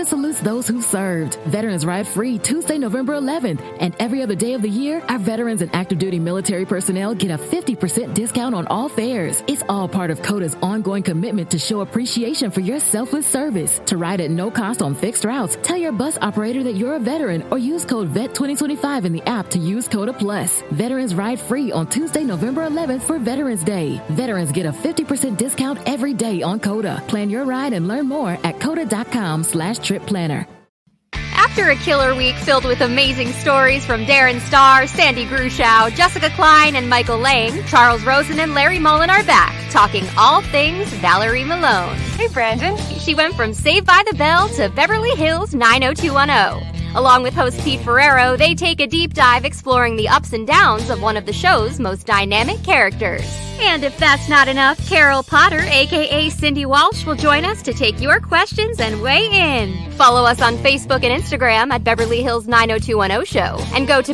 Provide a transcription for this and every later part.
salutes those who served. Veterans Ride Free Tuesday, November 11th. And every other day of the year, our veterans and active duty military personnel get a 50% discount on all fares. It's all part of CODA's ongoing commitment to show appreciation for your selfless service. To ride at no cost on fixed routes, tell your bus operator that you're a veteran or use code VET2025 in the app to use CODA Plus. Veterans Ride Free on Tuesday, November 11th for Veterans Day. Veterans get a 50% discount every day on CODA. Plan your ride and learn more at CODA.com/trip planner. After a killer week filled with amazing stories from Darren Starr, Sandy Grushow, Jessica Klein, and Michael Lang, Charles Rosen and Larry Mullen are back, talking all things Valerie Malone. Hey, Brandon. She went from Saved by the Bell to Beverly Hills 90210. Along with host Pete Ferrero, they take a deep dive exploring the ups and downs of one of the show's most dynamic characters. And if that's not enough, Carol Potter, a.k.a. Cindy Walsh, will join us to take your questions and weigh in. Follow us on Facebook and Instagram at Beverly Hills 90210 Show. And go to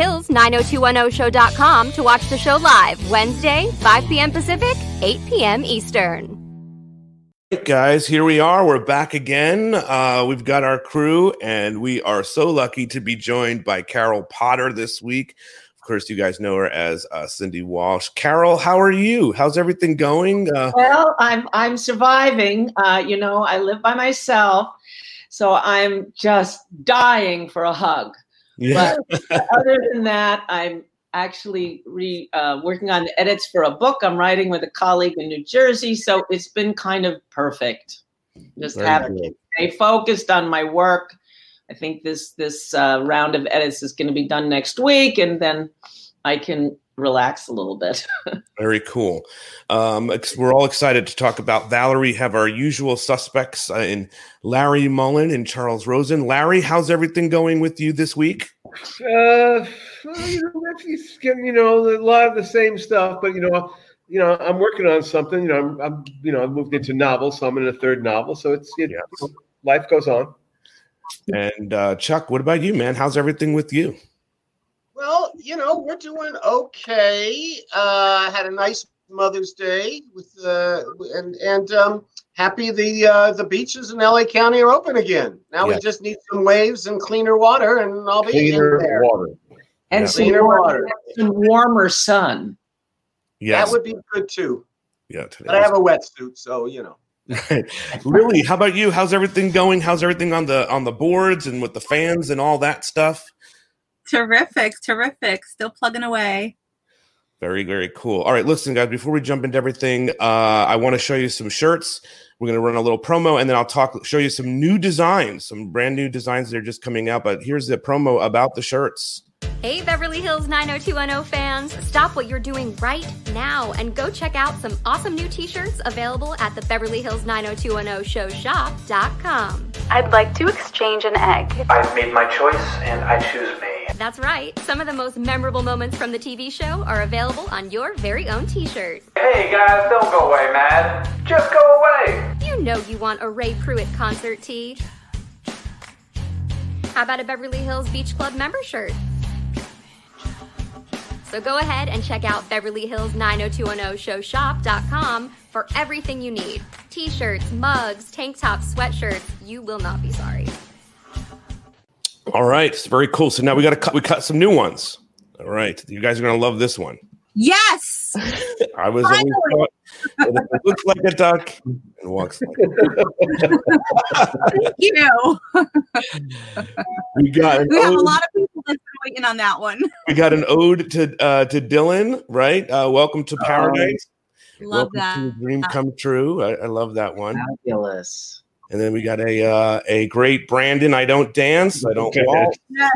BeverlyHills90210show.com to watch the show live Wednesday, 5 p.m. Pacific, 8 p.m. Eastern. Hey guys, here we are. We're back again. We've got our crew, and we are so lucky to be joined by Carol Potter this week. Of course, you guys know her as Cindy Walsh. Carol, how are you? How's everything going? Well, I'm surviving. I live by myself, so I'm just dying for a hug. Yeah. But other than that, I'm actually working on the edits for a book I'm writing with a colleague in New Jersey. So it's been kind of perfect. Just having to stay focused on my work. I think this round of edits is going to be done next week, and then I can relax a little bit. Very cool. We're all excited to talk about Valerie. Have our usual suspects in Larry Mullen and Charles Rosen. Larry, how's everything going with you this week? It's getting, a lot of the same stuff, but I'm working on something. I moved into novels, so I'm in a third novel. So life goes on. And Chuck, what about you, man? How's everything with you? Well, we're doing okay. Had a nice Mother's Day with and happy the beaches in LA County are open again. Now we just need some waves and cleaner water, and I'll be in there. Water. And some warmer sun. Yes. That would be good too. Yeah. But I have a wetsuit, so Lily, how about you? How's everything going? How's everything on the boards and with the fans and all that stuff? Terrific. Still plugging away. Very, very cool. All right, listen, guys, before we jump into everything, I want to show you some shirts. We're going to run a little promo, and then I'll show you some new designs, some brand new designs that are just coming out. But here's the promo about the shirts. Hey, Beverly Hills 90210 fans, stop what you're doing right now and go check out some awesome new t-shirts available at the Beverly Hills 90210showshop.com. I'd like to exchange an egg. I've made my choice and I choose me. That's right. Some of the most memorable moments from the TV show are available on your very own t-shirt. Hey guys, don't go away, man. Just go away. You know you want a Ray Pruitt concert tee. How about a Beverly Hills Beach Club member shirt? So go ahead and check out BeverlyHills90210showshop.com for everything you need. T-shirts, mugs, tank tops, sweatshirts. You will not be sorry. All right. It's very cool. So now we cut some new ones. All right. You guys are going to love this one. Yes. I was always thought that if it looks like a duck and walks like a duck. Thank you. We have a lot of people that's been waiting on that one. We got an ode to Dylan, right? Welcome to Paradise. Love Welcome that. to Dream Come True. I love that one. Fabulous. And then we got a great Brandon. I don't dance. I don't walk. Yeah.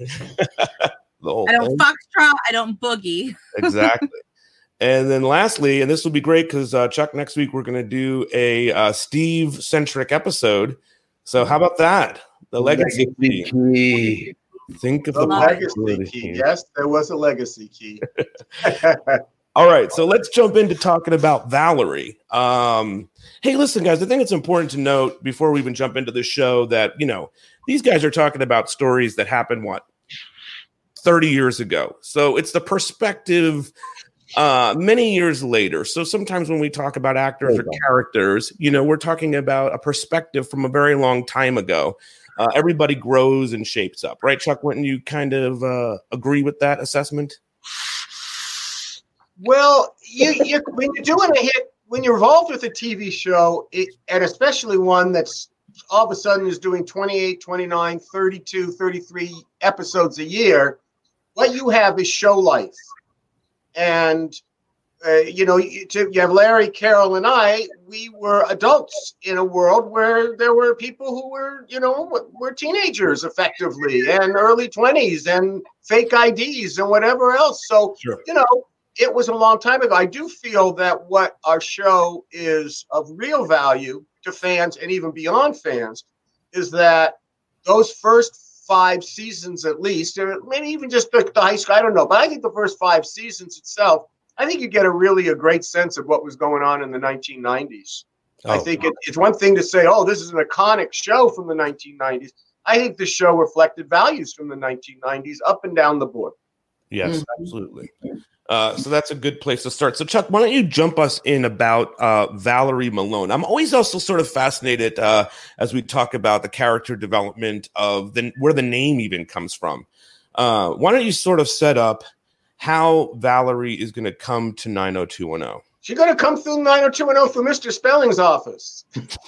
I don't foxtrot. I don't boogie. Exactly. And then lastly, and this will be great because Chuck, next week we're going to do a Steve-centric episode. So how about that? The legacy key. Think of the legacy key. Yes, there was a legacy key. All right, so let's jump into talking about Valerie. Hey, listen, guys, I think it's important to note before we even jump into the show that, these guys are talking about stories that happened, 30 years ago. So it's the perspective many years later. So sometimes when we talk about actors or characters, we're talking about a perspective from a very long time ago. Everybody grows and shapes up, right, Chuck? Wouldn't you kind of agree with that assessment? Well, when you're doing a hit, when you're involved with a TV show, and especially one that's all of a sudden is doing 28, 29, 32, 33 episodes a year, what you have is show life. And, you have Larry, Carol, and I, we were adults in a world where there were people who were teenagers effectively and early 20s and fake IDs and whatever else. So, sure. It was a long time ago. I do feel that what our show is of real value to fans and even beyond fans is that those first 5 seasons at least, or maybe even just the high school, I don't know. But I think the first 5 seasons itself, I think you get a great sense of what was going on in the 1990s. I think it's one thing to say, this is an iconic show from the 1990s. I think the show reflected values from the 1990s up and down the board. Yes, absolutely. So that's a good place to start. So, Chuck, why don't you jump us in about Valerie Malone? I'm always also sort of fascinated as we talk about the character development of where the name even comes from. Why don't you sort of set up how Valerie is going to come to 90210? She's going to come through 90210 through Mr. Spelling's office.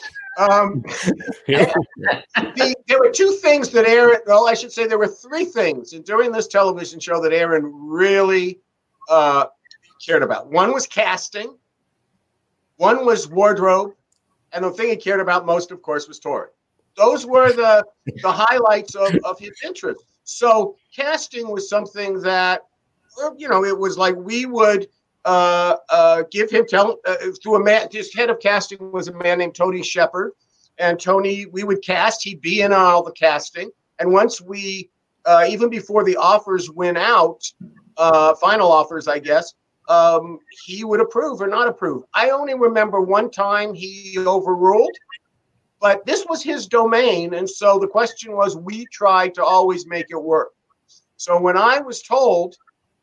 There were 2 things that Aaron, I should say there were 3 things during this television show that Aaron really cared about. One was casting, one was wardrobe, and the thing he cared about most, of course, was Tori. Those were the highlights of his interest. So casting was something that, it was like we would give him through a man. His head of casting was a man named Tony Shepard, and Tony, we would cast. He'd be in on all the casting, and once we, even before the offers went out, final offers, I guess, he would approve or not approve. I only remember one time he overruled, but this was his domain, and so the question was, we tried to always make it work. So when I was told,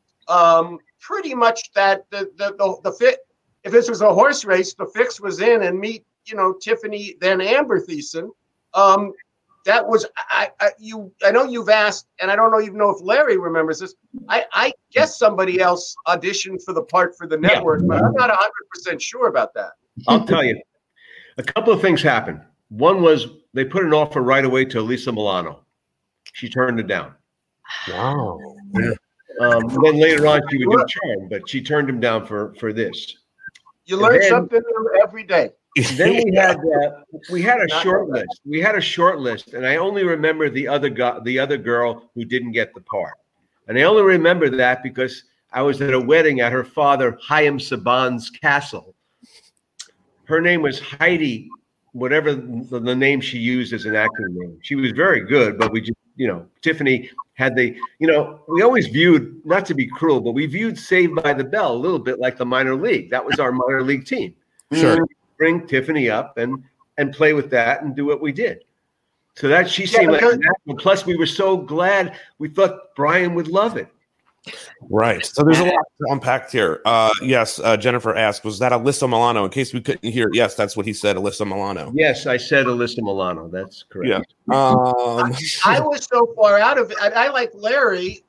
pretty much that the fit, if this was a horse race, the fix was in and meet, Tiffany, then Amber Thiessen. That was, I know you've asked, and I don't know even know if Larry remembers this. I guess somebody else auditioned for the part for the network, but I'm not 100% sure about that. I'll tell you. A couple of things happened. One was they put an offer right away to Alyssa Milano. She turned it down. Wow. Yeah. Then later on, she would do Charm, but she turned him down for this. You learn something every day. Then we had a short list. We had a short list, and I only remember the other girl who didn't get the part, and I only remember that because I was at a wedding at her father Chaim Saban's castle. Her name was Heidi, whatever the name she used as an acting name. She was very good, but we just, Tiffany had we always viewed, not to be cruel, but we viewed Saved by the Bell a little bit like the minor league. That was our minor league team. Sure. Bring Tiffany up and play with that and do what we did. So that she seemed like a natural. Plus, we were so glad. We thought Brian would love it. Right. So there's a lot to unpack here. Yes, Jennifer asked, was that Alyssa Milano? In case we couldn't hear, yes, that's what he said, Alyssa Milano. Yes, I said Alyssa Milano. That's correct. Yeah. I was so far out of it. I like Larry,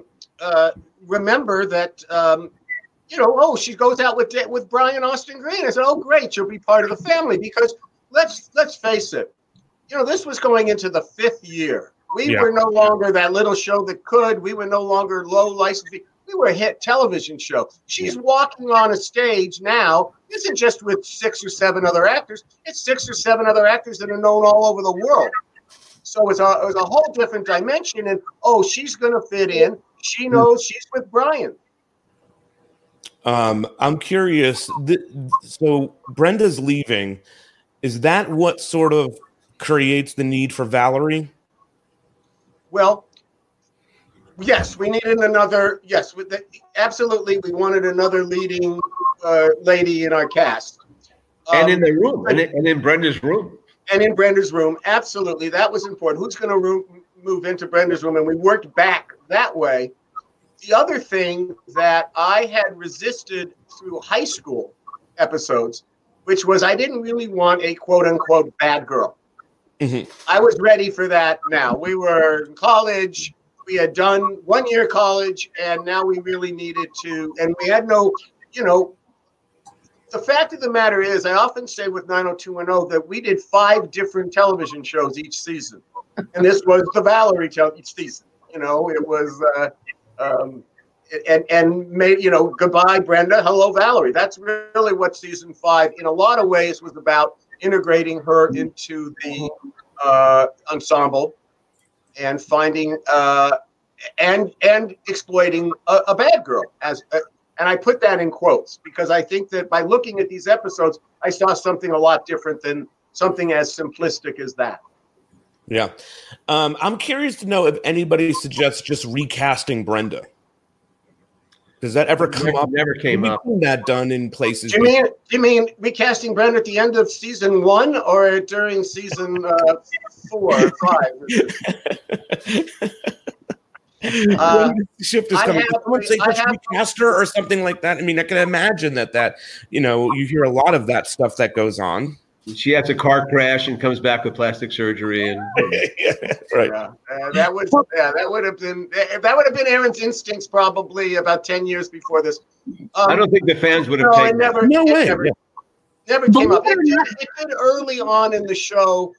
remember that, she goes out with Brian Austin Green. I said, oh, great, she'll be part of the family. Because let's face it, this was going into the 5th year. We were no longer that little show that could. We were no longer low license. We were a hit television show. She's walking on a stage now. Isn't just with 6 or 7 other actors. It's 6 or 7 other actors that are known all over the world. So it was a whole different dimension. And she's going to fit in. She knows she's with Brian. I'm curious. So Brenda's leaving. Is that what sort of creates the need for Valerie? Well, yes, we needed another. Yes, absolutely, we wanted another leading lady in our cast, and in the room, and in Brenda's room, and in Brenda's room. Absolutely, that was important. Who's going to move into Brenda's room? And we worked back that way. the other thing that I had resisted through high school episodes, which was I didn't really want a quote unquote bad girl. Mm-hmm. I was ready for that now. We were in college. We had done 1 year college, and now we really needed to, and we had no, the fact of the matter is, I often say with 90210 that we did 5 different television shows each season. And this was the Valerie each season. It was, and made, goodbye, Brenda, hello, Valerie. That's really what season 5, in a lot of ways, was about, integrating her into the ensemble and finding and exploiting a bad girl and I put that in quotes because I think that by looking at these episodes, I saw something a lot different than something as simplistic as that. Yeah. I'm curious to know if anybody suggests just recasting Brenda. Does that ever come up? Never came up. That done in places. Do you mean recasting Brenda at the end of season 1 or during season 4 or 5? Shift is coming. Someone say just recast her or something like that. I mean, I can imagine that you hear a lot of that stuff that goes on. She has a car crash and comes back with plastic surgery, and right. That would have been Aaron's instincts probably about 10 years before this. I don't think the fans would have taken it. No way. Never came up. It did early on in the show.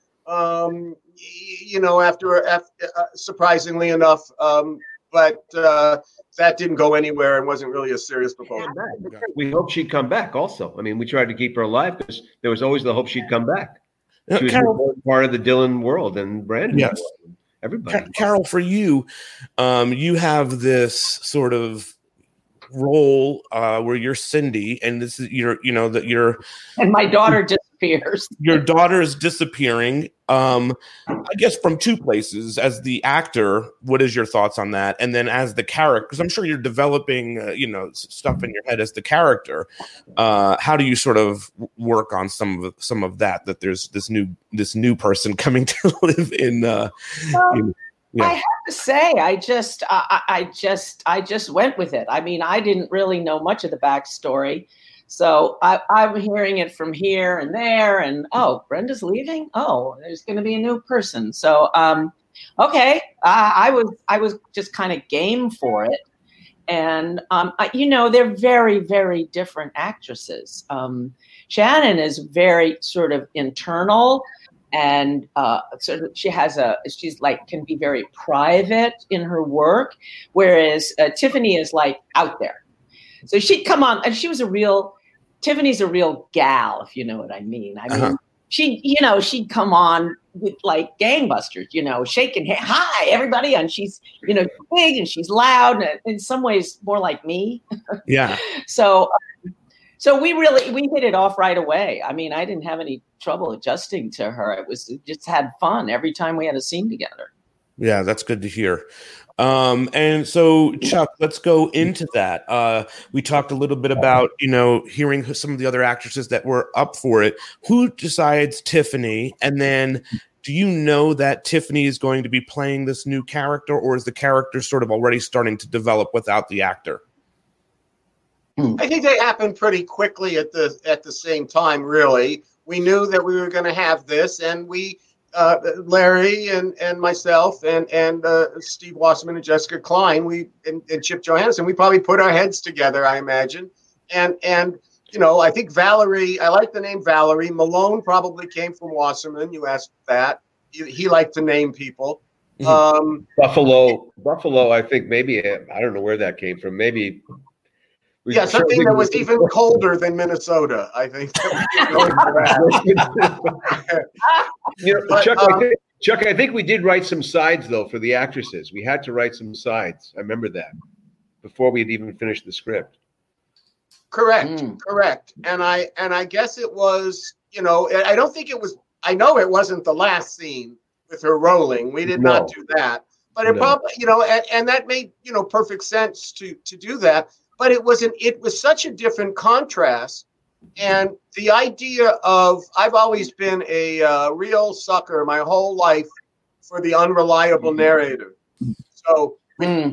After surprisingly enough, but that didn't go anywhere and wasn't really a serious proposal. We hoped she'd come back also. I mean, we tried to keep her alive because there was always the hope she'd come back. She was part of the Dylan world and Brandon. Yes. World, everybody. Carol, for you, you have this sort of role where you're Cindy, and this is and my daughter disappears. Your daughter is disappearing. I guess from 2 places. As the actor, what is your thoughts on that? And then as the character, because I'm sure you're developing, stuff in your head as the character. How do you sort of work on some of that? That there's this new person coming to live in. I have to say, I just went with it. I mean, I didn't really know much of the backstory. So I'm hearing it from here and there, and Brenda's leaving. Oh, there's going to be a new person. So, okay, I was just kind of game for it, and they're very, very different actresses. Shannon is very sort of internal, and she's like can be very private in her work, whereas Tiffany is like out there. So she'd come on, and Tiffany's a real gal, if you know what I mean. I mean, she'd come on with like gangbusters, shaking hands, hi, everybody. And she's, big and she's loud, and in some ways more like me. Yeah. So we hit it off right away. I mean, I didn't have any trouble adjusting to her. It just had fun every time we had a scene together. Yeah, that's good to hear. And so, Chuck, let's go into that. We talked a little bit about, hearing some of the other actresses that were up for it. Who decides Tiffany? And then do you know that Tiffany is going to be playing this new character, or is the character sort of already starting to develop without the actor? I think they happened pretty quickly at the same time, really. We knew that we were going to have this, and we Larry and myself and Steve Wasserman and Jessica Klein, and Chip Johannesson, we probably put our heads together, I imagine. And I think Valerie, I like the name Valerie. Malone probably came from Wasserman. You asked that. He liked to name people. Buffalo, I think maybe, I don't know where that came from. Maybe. Something that was even colder than Minnesota, I think. Chuck, I think we did write some sides, though, for the actresses. We had to write some sides. I remember that before we had even finished the script. Correct. And I guess it was, I don't think it was, I know it wasn't the last scene with her rolling. We did not do that. But it probably, and that made, perfect sense to do that. But it was such a different contrast. And the idea of, I've always been a real sucker my whole life for the unreliable narrator. So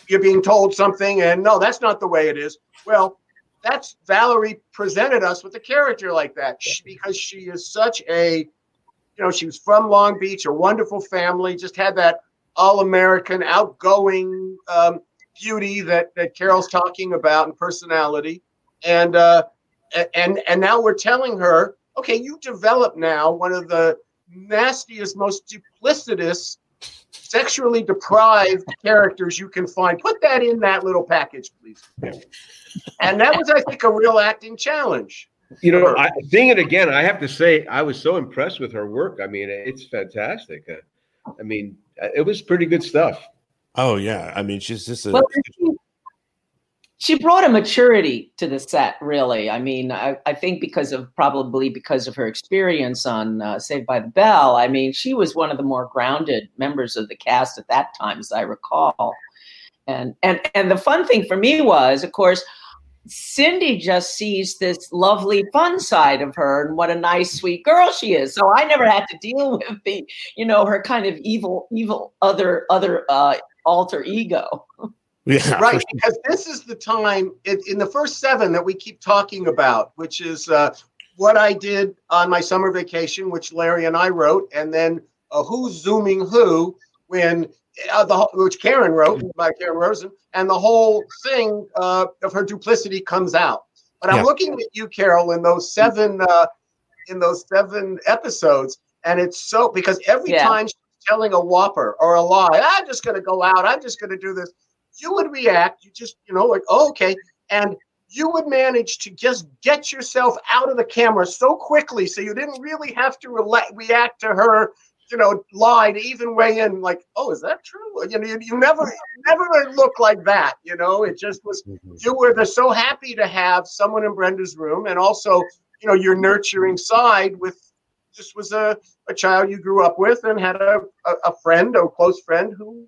you're being told something and no, that's not the way it is. Well, that's Valerie presented us with a character like that because she is such a, she was from Long Beach, a wonderful family, just had that all-American, outgoing beauty that Carol's talking about and personality. And now we're telling her, okay, you develop now one of the nastiest, most duplicitous, sexually deprived characters you can find. Put that in that little package, please. And that was, I think, a real acting challenge. Seeing it again, I have to say, I was so impressed with her work. I mean, it's fantastic. I mean, it was pretty good stuff. Oh, yeah. I mean, she's just she brought a maturity to the set, really. I mean, I think because of her experience on Saved by the Bell. I mean, she was one of the more grounded members of the cast at that time, as I recall. And the fun thing for me was, of course, Cindy just sees this lovely, fun side of her and what a nice, sweet girl she is. So I never had to deal with the, her kind of evil other alter ego. Yeah, right. Because this is the time in the first 7 that we keep talking about, which is what I did on my summer vacation, which Larry and I wrote, and then Who's Zooming Who, which Karen wrote by Karen Rosen, and the whole thing of her duplicity comes out. But I'm looking at you, Carol, in those 7 episodes, and it's so because every time she's telling a whopper or a lie, I'm just going to go out, I'm just going to do this. You would react, you just like, oh, okay, and you would manage to just get yourself out of the camera so quickly, so you didn't really have to react to her. Lie to even weigh in like, oh, is that true? You never look like that. It just was, you were so happy to have someone in Brenda's room. And also, your nurturing side this was a child you grew up with and had a friend, a close friend who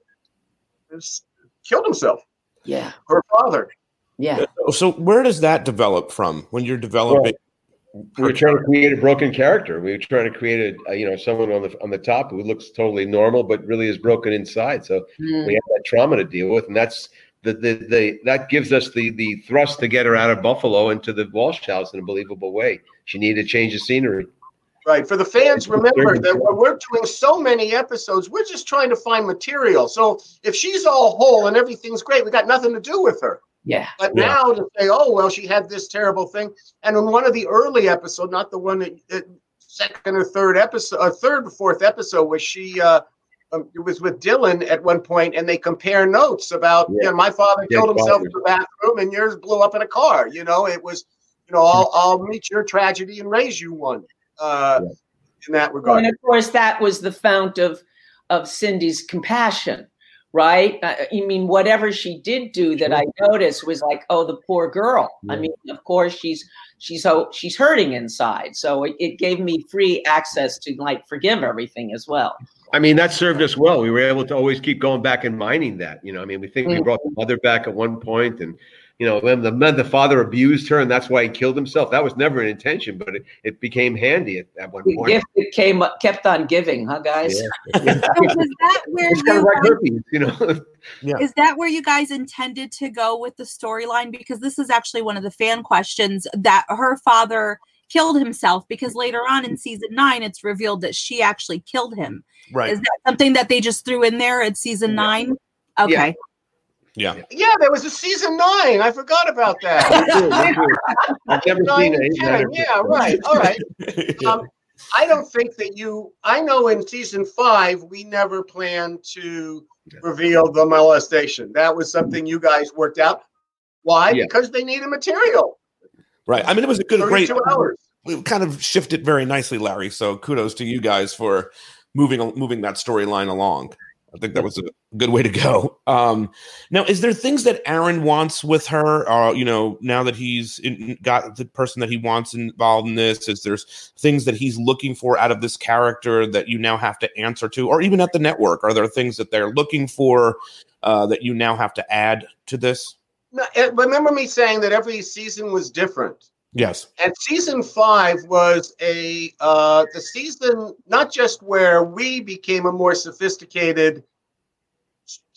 killed himself. Yeah. Her father. Yeah. So where does that develop from when you're developing? We were trying to create a broken character. We were trying to create someone on the top who looks totally normal but really is broken inside. So we have that trauma to deal with, and that's that gives us the thrust to get her out of Buffalo into the Walsh house in a believable way. She needed to change the scenery. Right. For the fans, remember that we're doing so many episodes. We're just trying to find material. So if she's all whole and everything's great, we got nothing to do with her. Yeah. But now to say, oh, well, she had this terrible thing. And in one of the early episodes, not the one that second or third episode, or third or fourth episode, where she it was with Dylan at one point, and they compare notes about, my father killed himself in the bathroom and yours blew up in a car. It was, I'll meet your tragedy and raise you one. In that regard. And of course, that was the fount of Cindy's compassion. Right. I mean, whatever she did do that I noticed was like, oh, the poor girl. Yeah. I mean, of course, she's hurting inside. So it gave me free access to forgive everything as well. I mean, that served us well. We were able to always keep going back and mining that. I mean, we think we brought the mother back at one point, and when the father abused her, and that's why he killed himself. That was never an intention, but it became handy at one point. The gift kept on giving, huh, guys? Yeah. So was that where it's kind of like herpes, Yeah. Is that where you guys intended to go with the storyline? Because this is actually one of the fan questions, that her father killed himself, because later on in season 9, it's revealed that she actually killed him. Right. Is that something that they just threw in there at season 9? Okay. Yeah. Yeah, there was a season 9. I forgot about that. I've never seen it. Yeah, right. All right. I don't think that I know in season 5, we never planned to reveal the molestation. That was something you guys worked out. Why? Yeah. Because they needed material. Right. I mean, it was a great hours. We kind of shifted very nicely, Larry. So kudos to you guys for moving that storyline along. I think that was a good way to go. Now, is there things that Aaron wants with her? Now that he's got the person that he wants involved in this, is there things that he's looking for out of this character that you now have to answer to? Or even at the network, are there things that they're looking for that you now have to add to this? No, remember me saying that every season was different. Yes. And season 5 was the season not just where we became a more sophisticated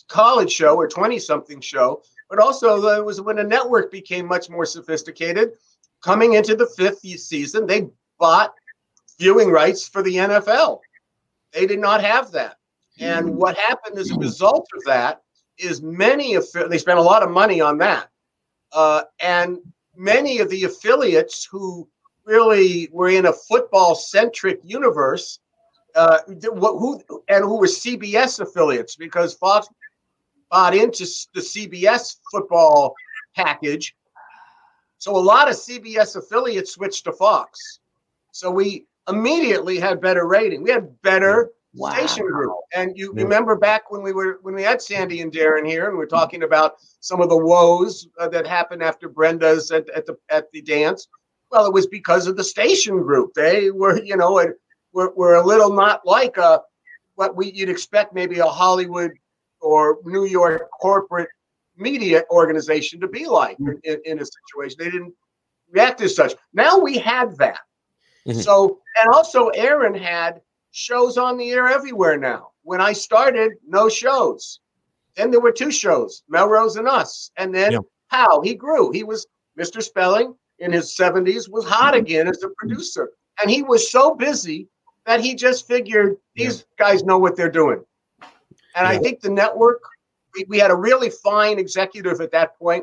college show or 20-something show, but also it was when a network became much more sophisticated. Coming into the 5th season, they bought viewing rights for the NFL. They did not have that. And what happened as a result of that is they spent a lot of money on that. And many of the affiliates who really were in a football-centric universe, who were CBS affiliates, because Fox bought into the CBS football package. So a lot of CBS affiliates switched to Fox. So we immediately had better rating. We had better station group. And you remember back when we had Sandy and Darren here, and we were talking about some of the woes that happened after Brenda's at the dance. Well, it was because of the station group. They were, were a little not like what you'd expect maybe a Hollywood or New York corporate media organization to be like in a situation. They didn't react as such. Now we had that. Mm-hmm. So, and also Aaron had shows on the air everywhere now. When I started, no shows. Then there were 2 shows, Melrose and Us. And then how he grew. He was Mr. Spelling in his 70s, was hot again as a producer. And he was so busy that he just figured these guys know what they're doing. And I think the network, we had a really fine executive at that point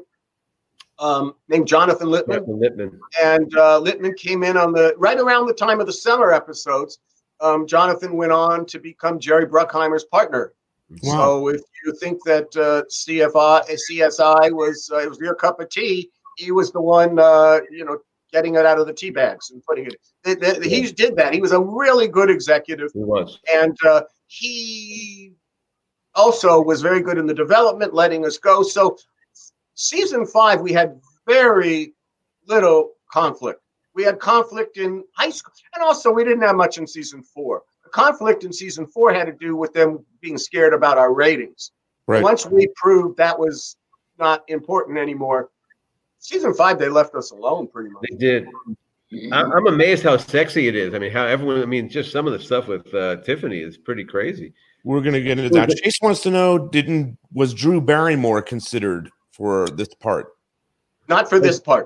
named Jonathan Littman. And Littman came in right around the time of the summer episodes. Jonathan went on to become Jerry Bruckheimer's partner. Wow. So if you think that CSI was your cup of tea, he was the one, getting it out of the tea bags and putting it. He did that. He was a really good executive. He was. And he also was very good in the development, letting us go. So season 5, we had very little conflict. We had conflict in high school, and also we didn't have much in season 4. The conflict in season 4 had to do with them being scared about our ratings. Right. Once we proved that was not important anymore, season 5, they left us alone pretty much. They did. I'm amazed how sexy it is. I mean, just some of the stuff with Tiffany is pretty crazy. We're going to get into that. Chase wants to know, was Drew Barrymore considered for this part? Not for this part.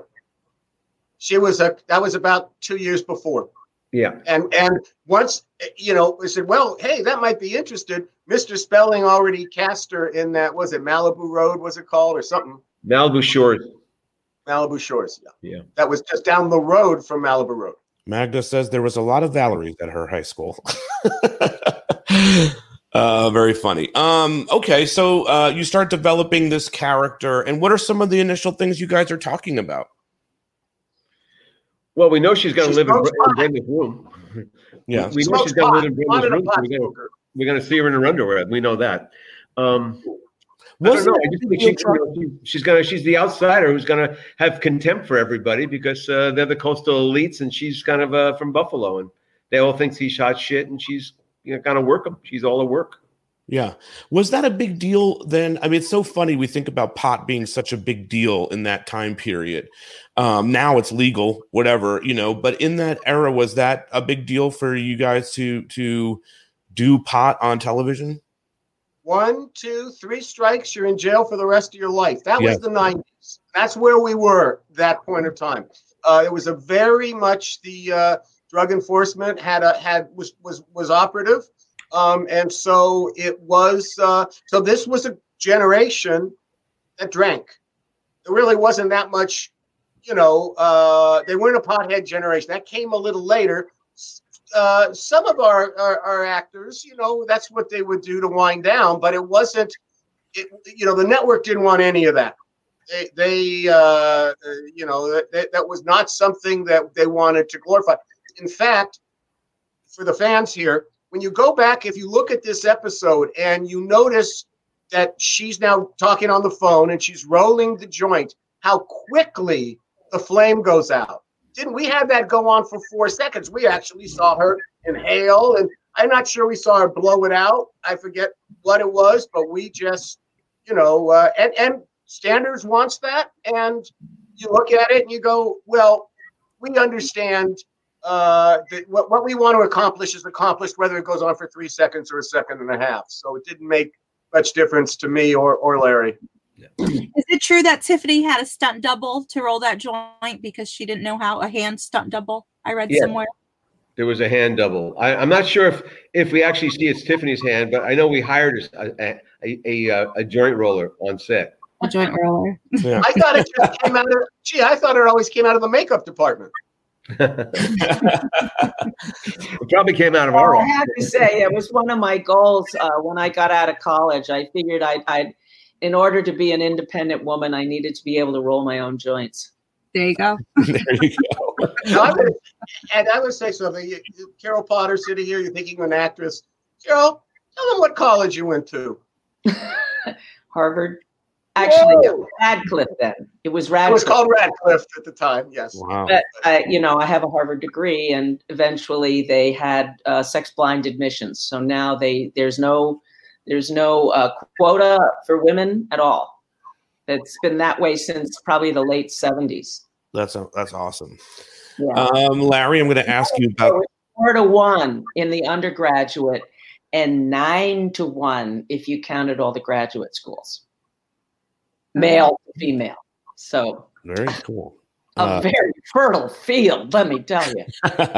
That was about 2 years before. Yeah. And once, we said, well, hey, that might be interested. Mr. Spelling already cast her in that, was it Malibu Road, was it called, or something? Malibu Shores, yeah. That was just down the road from Malibu Road. Magda says there was a lot of Valeries at her high school. Very funny. Okay, so you start developing this character, and what are some of the initial things you guys are talking about? Well, we know she's going to live in Brenda's room. Yeah, we know she's going to live in Brenda's room. So we're going to see her in her underwear. We know that. I don't know. I just think she's the outsider who's going to have contempt for everybody because they're the coastal elites, and she's kind of from Buffalo, and they all think she's hot shit, and she's kind of work them. She's all the work. Yeah. Was that a big deal then? I mean, it's so funny. We think about pot being such a big deal in that time period. Now it's legal, whatever, but in that era, was that a big deal for you guys to do pot on television? 1, 2, 3 strikes, you're in jail for the rest of your life. That was the 90s. That's where we were at that point of time. It was a very much the drug enforcement was operative. And so it was, so this was a generation that drank. There really wasn't that much, they weren't a pothead generation. That came a little later. Some of our actors, that's what they would do to wind down, but it wasn't, the network didn't want any of that. That was not something that they wanted to glorify. In fact, for the fans here, when you go back, if you look at this episode and you notice that she's now talking on the phone and she's rolling the joint, how quickly the flame goes out. Didn't we have that go on for 4 seconds? We actually saw her inhale, and I'm not sure we saw her blow it out. I forget what it was, but we just, and Standards wants that. And you look at it and you go, well, we understand that what we want to accomplish is accomplished, whether it goes on for 3 seconds or a second and a half. So it didn't make much difference to me or Larry. Is it true that Tiffany had a stunt double to roll that joint because she didn't know how a hand stunt double? I read somewhere. There was a hand double. I'm not sure if we actually see it's Tiffany's hand, but I know we hired a joint roller on set. A joint roller. Yeah. I thought it just came out of. Gee, I thought it always came out of the makeup department. It probably came out of our I office. have to say, it was one of my goals when I got out of college. I figured I'd in order to be an independent woman, I needed to be able to roll my own joints. There you go. There you go. And I would say something. Carol Potter sitting here, you're thinking of an actress. Carol, tell them what college you went to. Harvard. Actually, it was Radcliffe then. It was Radcliffe. It was called Radcliffe at the time, yes. Wow. But, I have a Harvard degree, and eventually they had sex-blind admissions. So now there's no quota for women at all. It's been that way since probably the late 70s. That's awesome. Yeah. Larry, I'm going to ask you about 4-1 in the undergraduate and 9-1 if you counted all the graduate schools, male to female. So very cool. A very fertile field, let me tell you.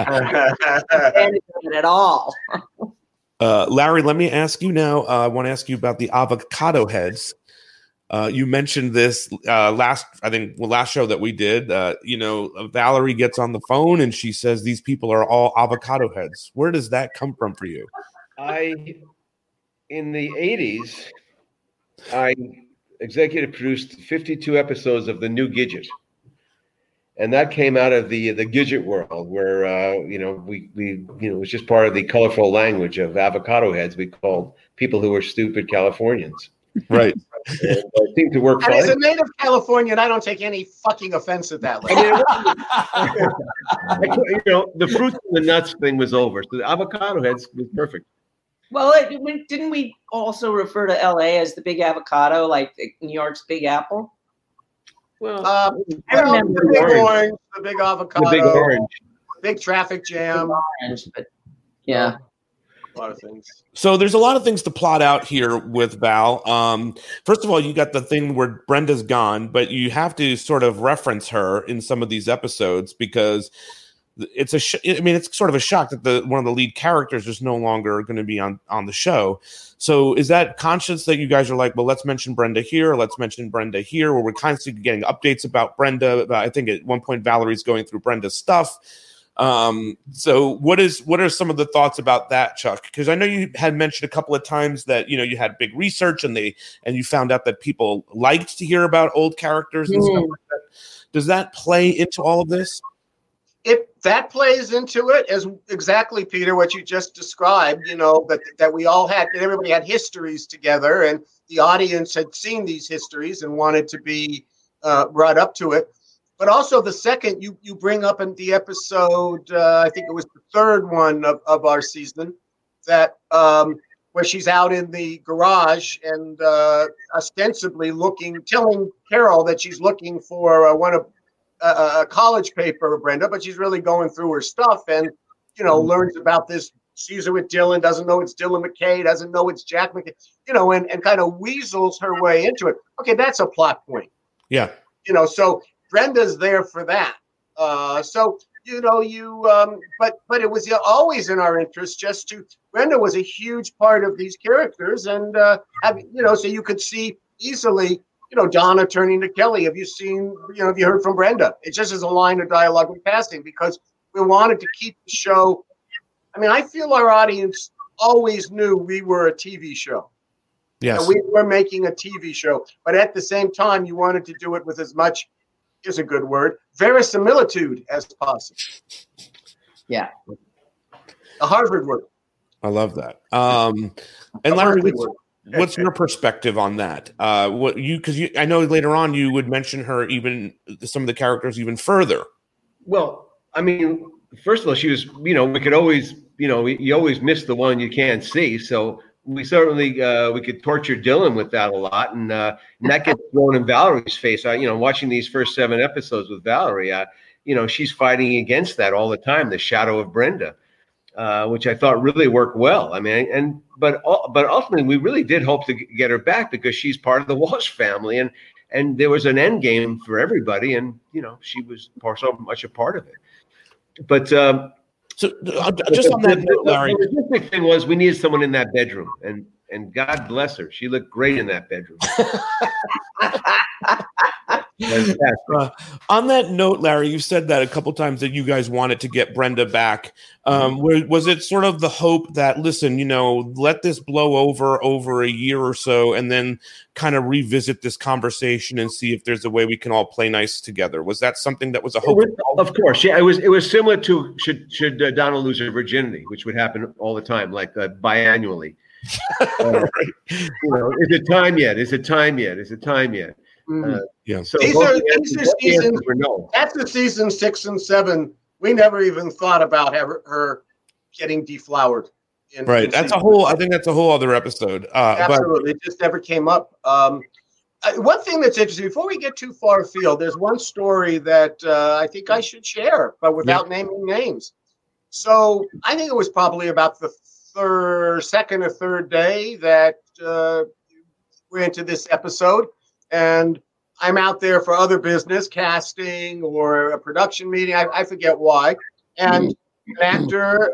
At all. Larry, let me ask you now. I want to ask you about the avocado heads. You mentioned this last show that we did. Valerie gets on the phone and she says these people are all avocado heads. Where does that come from for you? In the 80s, I executive produced 52 episodes of The New Gidget. And that came out of the Gidget world where, it was just part of the colorful language of avocado heads. We called people who were stupid Californians. Right. And it seemed to work fine. And as a native Californian, I don't take any fucking offense at that. The fruits and the nuts thing was over. So the avocado heads was perfect. Well, didn't we also refer to LA as the Big Avocado, like New York's Big Apple? Well, I remember the big orange, the big avocado, the big orange, big traffic jam. Orange, but yeah. A lot of things. So there's a lot of things to plot out here with Val. First of all, you got the thing where Brenda's gone, but you have to sort of reference her in some of these episodes because it's it's sort of a shock that one of the lead characters is no longer going to be on the show. So is that conscious that you guys are like, well, let's mention Brenda here, let's mention Brenda here, where we're constantly getting updates about Brenda. I think at one point Valerie's going through Brenda's stuff. So what are some of the thoughts about that, Chuck? Because I know you had mentioned a couple of times that, you had big research and you found out that people liked to hear about old characters and stuff like that. Does that play into all of this? That plays into it as exactly, Peter, what you just described, that we all had, everybody had histories together and the audience had seen these histories and wanted to be brought up to it. But also the second you bring up in the episode, I think it was the third one of our season, that where she's out in the garage and ostensibly telling Carol that she's looking for one of a college paper, Brenda, but she's really going through her stuff and, learns about this, sees her with Dylan, doesn't know it's Dylan McKay, doesn't know it's Jack McKay, and kind of weasels her way into it. Okay, that's a plot point. Yeah. So Brenda's there for that. But it was always in our interest Brenda was a huge part of these characters and, so you could see easily, Donna turning to Kelly. Have you heard from Brenda? It just is a line of dialogue in passing because we wanted to keep the show. I feel our audience always knew we were a TV show. Yes. We were making a TV show, but at the same time, you wanted to do it with as much, is a good word, verisimilitude as possible. Yeah. A Harvard word. I love that. And Larry, what's your perspective on that? I know later on you would mention her, even some of the characters even further. Well, first of all, she was, we could always, you always miss the one you can't see. So we certainly, we could torture Dylan with that a lot. And that gets thrown in Valerie's face. Watching these first 7 episodes with Valerie, she's fighting against that all the time, the shadow of Brenda. which I thought really worked well. I mean, but ultimately we really did hope to get her back because she's part of the Walsh family, and there was an end game for everybody, and she was so much a part of it. But just on that note, Larry, the big thing was we needed someone in that bedroom, and God bless her, she looked great in that bedroom. On that note, Larry, you said that a couple times that you guys wanted to get Brenda back. Was it sort of the hope that, listen, let this blow over a year or so and then kind of revisit this conversation and see if there's a way we can all play nice together? Was that something that was a hope? Of course. Yeah, it was similar to should Donna lose her virginity, which would happen all the time, like biannually. Is it time yet? Is it time yet? Is it time yet? Yeah. So these are seasons. That's the season 6 and 7. We never even thought about her getting deflowered. Right. I think that's a whole other episode. Absolutely. It just never came up. One thing that's interesting, before we get too far afield, there's one story that I think I should share, but without naming names. So I think it was probably about the second or third day that we're into this episode. And I'm out there for other business, casting or a production meeting. I forget why. And an actor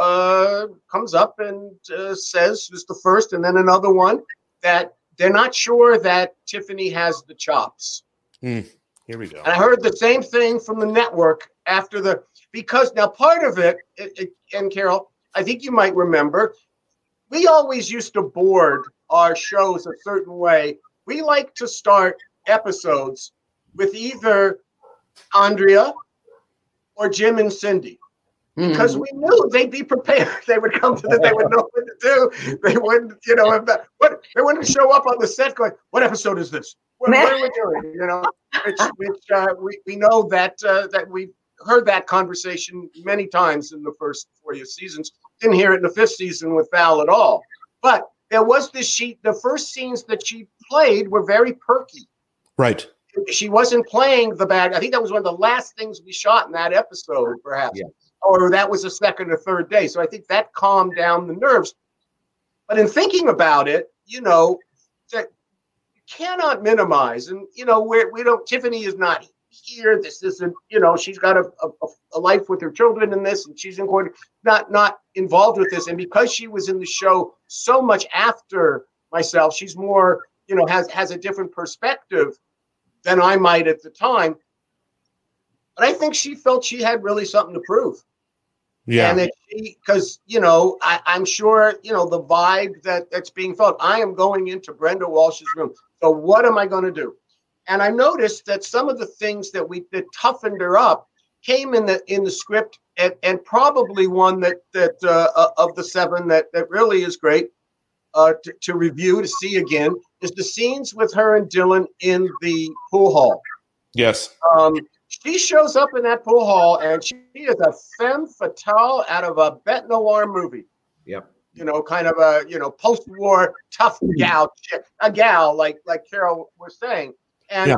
comes up and says, this is the first, and then another one, that they're not sure that Tiffany has the chops. Here we go. And I heard the same thing from the network because now part of it, and Carol, I think you might remember, we always used to board our shows a certain way. We like to start episodes with either Andrea or Jim and Cindy because we knew they'd be prepared. They would come to they would know what to do. They wouldn't, they wouldn't show up on the set going, "What episode is this? What are we doing?" Which we know that we heard that conversation many times in the first 4 seasons. Didn't hear it in the 5th season with Val at all, but. There was this the first scenes that she played were very perky. Right. She wasn't playing the bad. I think that was one of the last things we shot in that episode, perhaps. Yeah. Or that was the second or third day. So I think that calmed down the nerves. But in thinking about it, that you cannot minimize. And, Tiffany is not here. This isn't, she's got a life with her children in this, and she's not involved with this. And because she was in the show so much after myself, she's more, has a different perspective than I might at the time. But I think she felt she had really something to prove. Yeah. And because, I'm sure, the vibe that's being felt, I am going into Brenda Walsh's room. So what am I going to do? And I noticed that some of the things that toughened her up came in the script, and probably one that of the 7 that really is great to review, to see again, is the scenes with her and Dylan in the pool hall. Yes. She shows up in that pool hall, and she is a femme fatale out of a Bette Noir movie. Yep. Kind of a post-war tough gal, a gal like Carol was saying. And,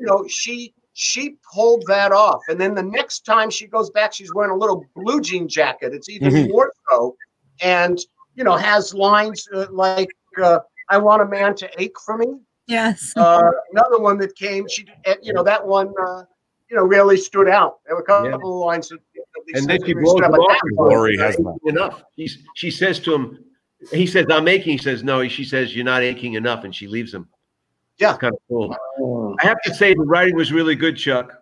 she pulled that off. And then the next time she goes back, she's wearing a little blue jean jacket. It's even more so. And, has lines like, I want a man to ache for me. Yes. Another one that came, that one, really stood out. There were a couple of lines. And then she blows him off. Lori has enough. She says to him, he says, "I'm aching." He says, "No." She says, "You're not aching enough." And she leaves him. Yeah. It's kind of cool. I have to say the writing was really good, Chuck.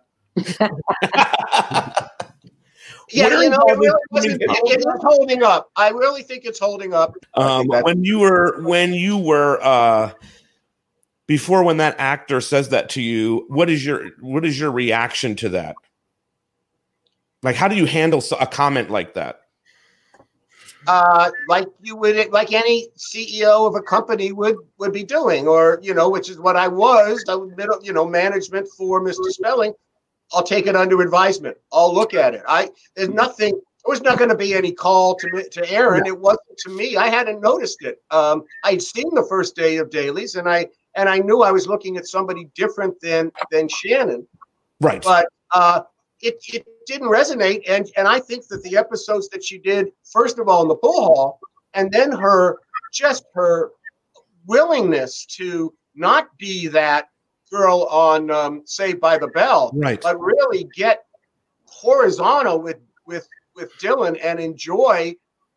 Yeah, it is holding up. I really think it's holding up. When you were before, when that actor says that to you, what is your reaction to that? Like, how do you handle a comment like that? Like you would, like any CEO of a company would be doing, or which is what I was. I was management for Mr. Spelling. I'll take it under advisement. I'll look at it. There's nothing. There was not going to be any call to Aaron. It wasn't to me. I hadn't noticed it. I'd seen the first day of dailies, and I knew I was looking at somebody different than Shannon. Right. But it didn't resonate. And I think that the episodes that she did, first of all, in the pool hall, and then her willingness to not be that girl on Saved by the Bell, right, but really get horizontal with Dylan and enjoy,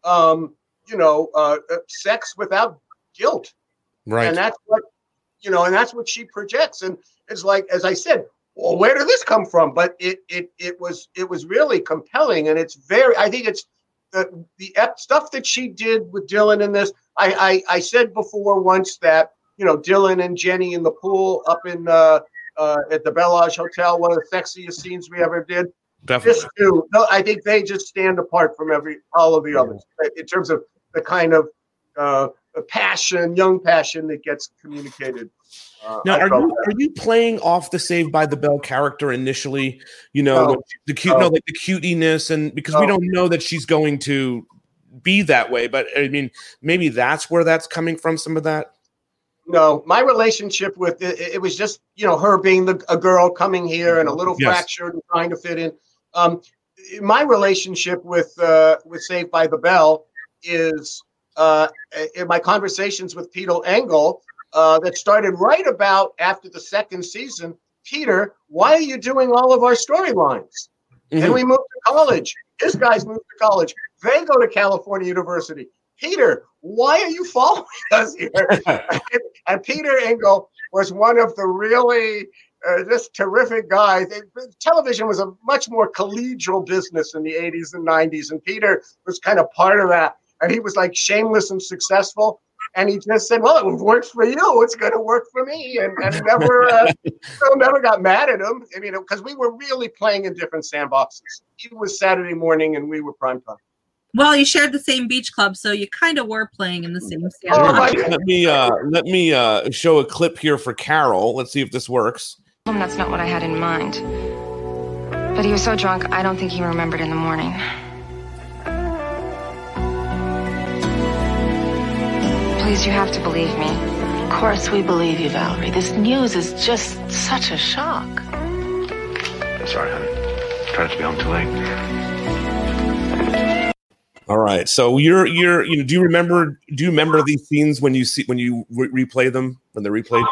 sex without guilt. right, and that's what she projects. And it's like, as I said, well, where did this come from? But it was really compelling, and it's very. I think it's the stuff that she did with Dylan in this. I said before once that Dylan and Jenny in the pool up in at the Bellage Hotel, one of the sexiest scenes we ever did. Definitely. This too. No, I think they just stand apart from all of the others in terms of the kind of passion, young passion that gets communicated. Now, are you playing off the Saved by the Bell character initially? The cute, like the cutiness, and because we don't know that she's going to be that way, but I mean, maybe that's where that's coming from. Some of that. No, my relationship with it was just her being a girl coming here and a little fractured and trying to fit in. My relationship with Saved by the Bell is in my conversations with Peter Engel that started right about after the second season. Peter, why are you doing all of our storylines? Mm-hmm. And we moved to college. His guys moved to college. They go to California University. Peter, why are you following us here? And Peter Engel was one of the really just terrific guys. Television was a much more collegial business in the 80s and 90s, and Peter was kind of part of that. And he was like shameless and successful. And he just said, well, it works for you. It's going to work for me. And never got mad at him. I mean, because we were really playing in different sandboxes. He was Saturday morning and we were primetime. Well, you shared the same beach club, so you kind of were playing in the same sandbox. Let me show a clip here for Carol. Let's see if this works. That's not what I had in mind. But he was so drunk, I don't think he remembered in the morning. Please, you have to believe me. Of course we believe you, Valerie. This news is just such a shock. I'm sorry, honey. Tried to be home too late. All right. So do you remember these scenes when you replay them, when they're replayed?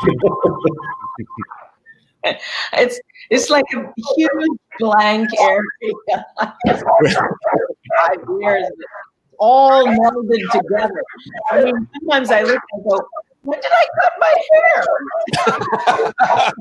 It's like a huge blank area. 5 years, all melded together. I mean, sometimes I look and go, when did I cut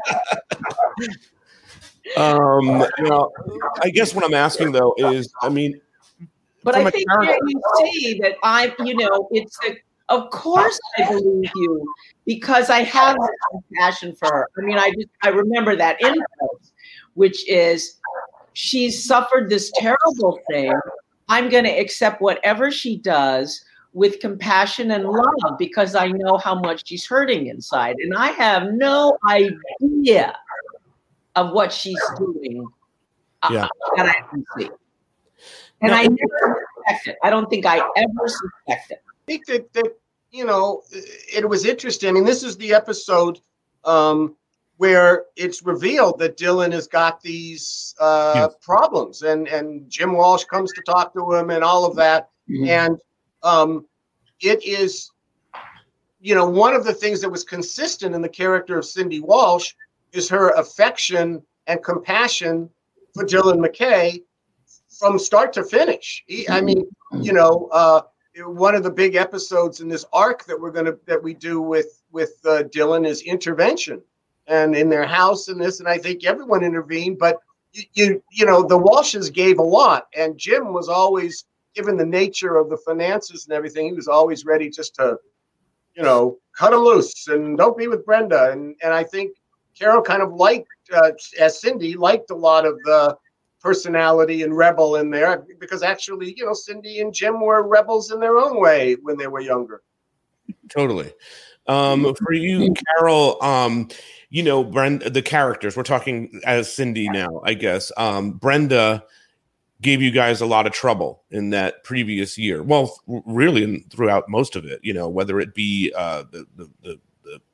my hair? I guess what I'm asking though is, I mean, but I think here you see that it's of course I believe you because I have compassion for her. I mean, I remember that impulse, which is she's suffered this terrible thing. I'm going to accept whatever she does with compassion and love because I know how much she's hurting inside. And I have no idea of what she's doing that I can see. And I never suspected. I don't think I ever suspected. I think that it was interesting. I mean, this is the episode where it's revealed that Dylan has got these problems, and Jim Walsh comes to talk to him, and all of that. Mm-hmm. And it is, one of the things that was consistent in the character of Cindy Walsh is her affection and compassion for Dylan McKay from start to finish. I mean, one of the big episodes in this arc that we do with Dylan is intervention, and in their house and this, and I think everyone intervened, but the Walshes gave a lot, and Jim was always, given the nature of the finances and everything, he was always ready just to, cut him loose and don't be with Brenda, and I think Carol kind of liked, as Cindy, liked a lot of the personality and rebel in there, because actually, Cindy and Jim were rebels in their own way when they were younger. Totally. For you, Carol, Brenda, the characters, we're talking as Cindy now, I guess. Brenda gave you guys a lot of trouble in that previous year. Well, really throughout most of it, whether it be the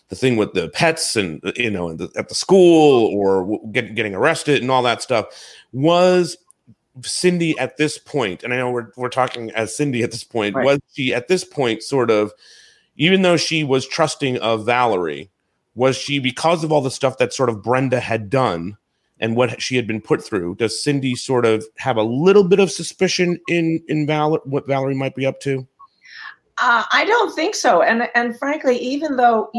the thing with the pets and at the school or getting arrested and all that stuff. Was Cindy at this point, and I know we're talking as Cindy at this point, right. Was she at this point sort of, even though she was trusting of Valerie, was she, because of all the stuff that sort of Brenda had done and what she had been put through, does Cindy sort of have a little bit of suspicion in what Valerie might be up to? I don't think so. And frankly, even though,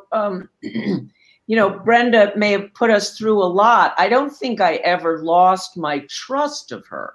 Brenda may have put us through a lot, I don't think I ever lost my trust of her.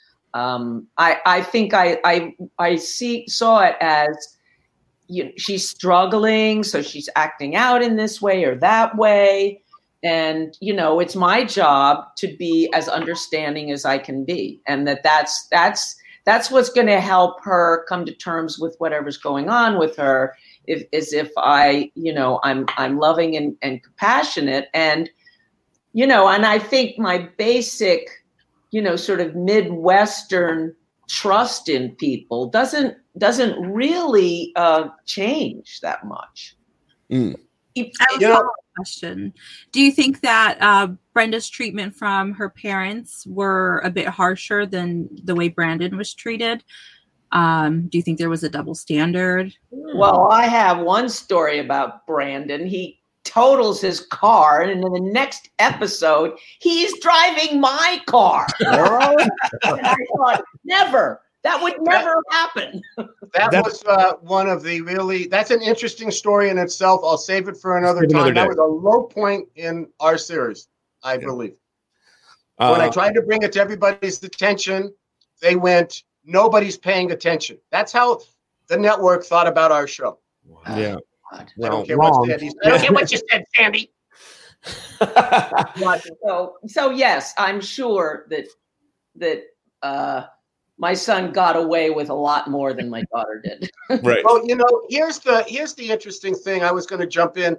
I think I saw it as, she's struggling, so she's acting out in this way or that way. And, it's my job to be as understanding as I can be. And that's what's going to help her come to terms with whatever's going on with her. If I'm loving and compassionate. And, and I think my basic, sort of Midwestern trust in people doesn't really change that much. I have a question. Do you think that Brenda's treatment from her parents were a bit harsher than the way Brandon was treated? Do you think there was a double standard? Well, I have one story about Brandon. He totals his car, and in the next episode, he's driving my car. And I thought, never. That would never happen. That was one of the that's an interesting story in itself. I'll save it for another time. That was a low point in our series, I believe. When I tried to bring it to everybody's attention, they went, nobody's paying attention. That's how the network thought about our show. Wow. Yeah. I don't care what you said, Sandy. So yes, I'm sure that my son got away with a lot more than my daughter did. Right. Well, here's the interesting thing. I was going to jump in.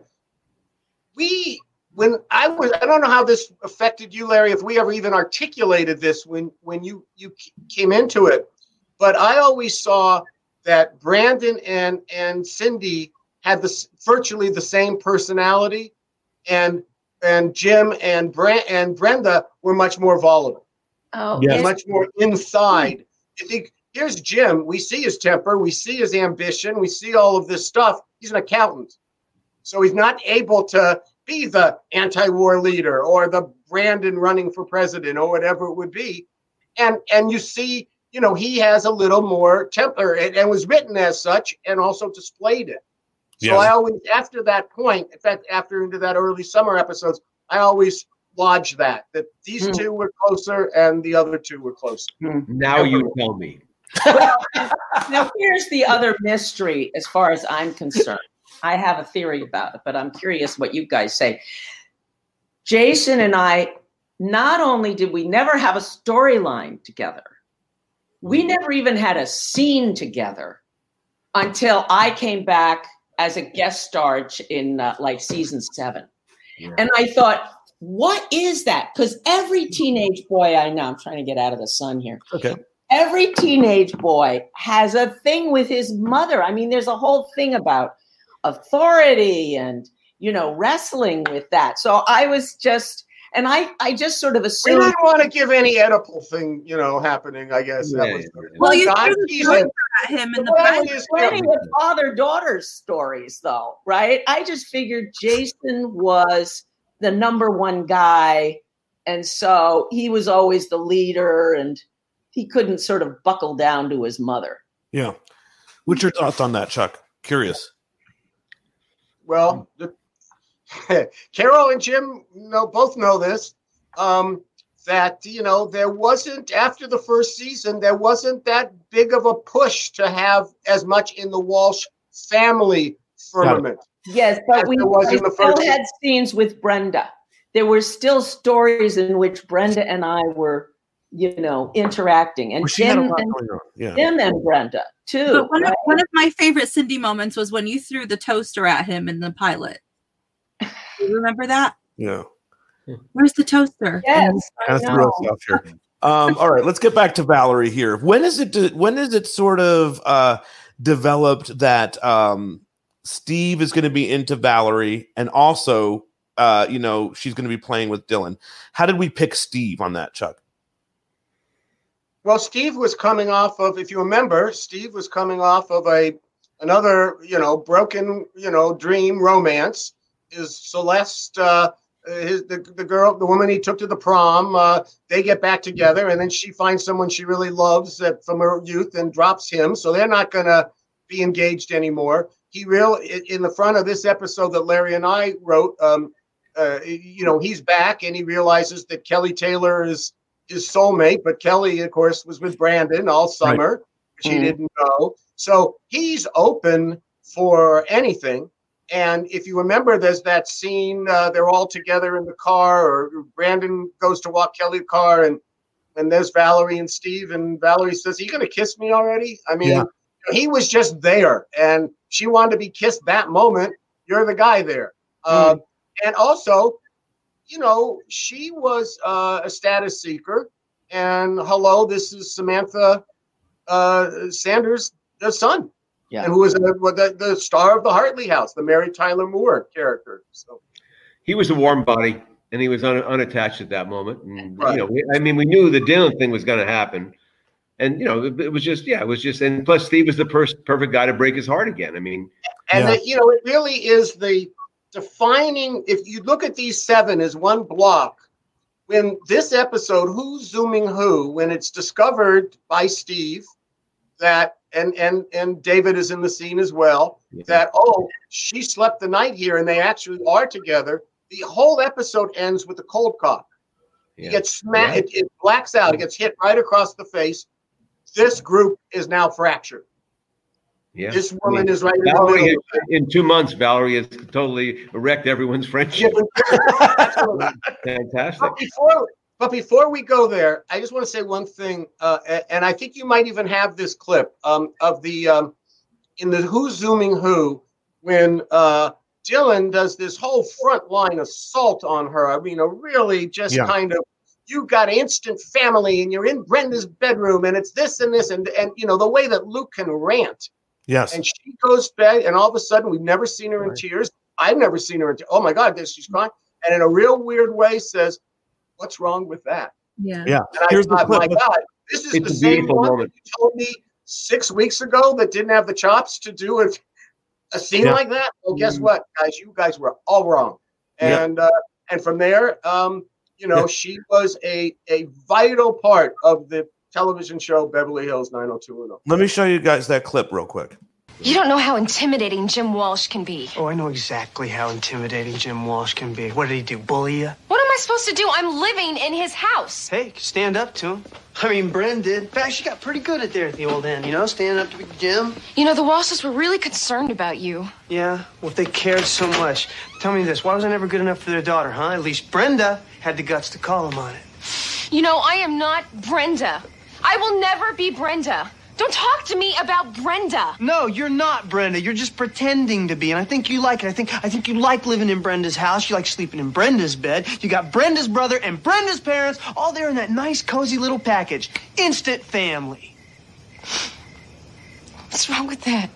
I don't know how this affected you, Larry, if we ever even articulated this when you came into it, but I always saw that Brandon and Cindy had virtually the same personality, and Jim and Brenda were much more volatile. Oh, yes. Much more inside. I think here's Jim. We see his temper. We see his ambition. We see all of this stuff. He's an accountant. So he's not able to be the anti-war leader or the Brandon running for president or whatever it would be. And you see, he has a little more temper and was written as such and also displayed it. So I always, after that point, in fact, into that early summer episodes, I always lodge that these two were closer and the other two were closer. Now you tell me. Well, now here's the other mystery as far as I'm concerned. I have a theory about it, but I'm curious what you guys say. Jason and I, not only did we never have a storyline together, we never even had a scene together until I came back as a guest star in season 7. Yeah. And I thought, what is that? Because every teenage boy I know, I'm trying to get out of the sun here. Okay. Every teenage boy has a thing with his mother. I mean, there's a whole thing about authority and, wrestling with that. So I was just, and I just sort of assumed. We didn't want to give any Oedipal thing, happening, I guess. Yeah, well, you threw the story at him in the pilot. Plenty of father-daughter stories, though, right? I just figured Jason was the number one guy, and so he was always the leader, and he couldn't sort of buckle down to his mother. Yeah. What's your thoughts on that, Chuck? Curious. Well, Carol and Jim both know this, that, there wasn't, after the first season, there wasn't that big of a push to have as much in the Walsh family firmament. Yes, but we still had scenes with Brenda. There were still stories in which Brenda and I were, interacting. And Jim and Brenda, too. But one of my favorite Cindy moments was when you threw the toaster at him in the pilot. Do you remember that? Yeah. Where's the toaster? Yes, that's the real stuff here. All right, let's get back to Valerie here. When is it sort of developed that Steve is going to be into Valerie, and also, she's going to be playing with Dylan. How did we pick Steve on that, Chuck? Well, Steve was coming off of, if you remember, another, broken, dream romance. Is Celeste, the woman he took to the prom, they get back together, and then she finds someone she really loves from her youth and drops him. So they're not going to be engaged anymore. In the front of this episode that Larry and I wrote, he's back and he realizes that Kelly Taylor is his soulmate, but Kelly, of course, was with Brandon all summer, which he didn't know. So he's open for anything. And if you remember, there's that scene, they're all together in the car, or Brandon goes to walk Kelly the car, and there's Valerie and Steve, and Valerie says, "Are you going to kiss me already?" I mean, he was just there, and she wanted to be kissed that moment. You're the guy there. And also, she was a status seeker, and hello, this is Samantha Sanders' son. Yeah. And who was the star of the Hartley House, the Mary Tyler Moore character. So he was a warm body, and he was unattached at that moment. And, we knew the Dylan thing was going to happen. And, it was just, and plus Steve was the perfect guy to break his heart again. I mean. It really is the defining, if you look at these 7 as one block, when this episode, Who's Zooming Who, when it's discovered by Steve that, and David is in the scene as well, that, she slept the night here and they actually are together. The whole episode ends with the cold cock. He gets smacked, it blacks out, it gets hit right across the face. This group is now fractured. Yeah. This woman is right in the middle. In 2 months, Valerie has totally wrecked everyone's friendship. Fantastic. But before we go there, I just want to say one thing, and I think you might even have this clip of the in the Who's Zooming Who, when Dylan does this whole front line assault on her. I mean, really just kind of, you got instant family, and you're in Brenda's bedroom, and it's this and this, and the way that Luke can rant. Yes. And she goes back, and all of a sudden, we've never seen her in tears. I've never seen her in tears. Oh my God, she's crying, and in a real weird way says, "What's wrong with that?" Yeah. And I thought, my God, this is the same one that you told me 6 weeks ago that didn't have the chops to do a scene like that. Well, guess what, guys? You guys were all wrong. And from there, she was a vital part of the television show Beverly Hills 90210. Let me show you guys that clip real quick. You don't know how intimidating Jim Walsh can be. Oh, I know exactly how intimidating Jim Walsh can be. What did he do, bully you? What am I supposed to do? I'm living in his house. Hey, stand up to him. I mean, Bren did. In fact, she got pretty good at there at the old end, standing up to Jim. The Walshes were really concerned about you. Yeah? Well, if they cared so much, tell me this. Why was I never good enough for their daughter, huh? At least Brenda had the guts to call him on it. I am not Brenda. I will never be Brenda. Don't talk to me about Brenda. No, you're not Brenda. You're just pretending to be, and I think you like it. I think you like living in Brenda's house. You like sleeping in Brenda's bed. You got Brenda's brother and Brenda's parents all there in that nice, cozy little package. Instant family. What's wrong with that?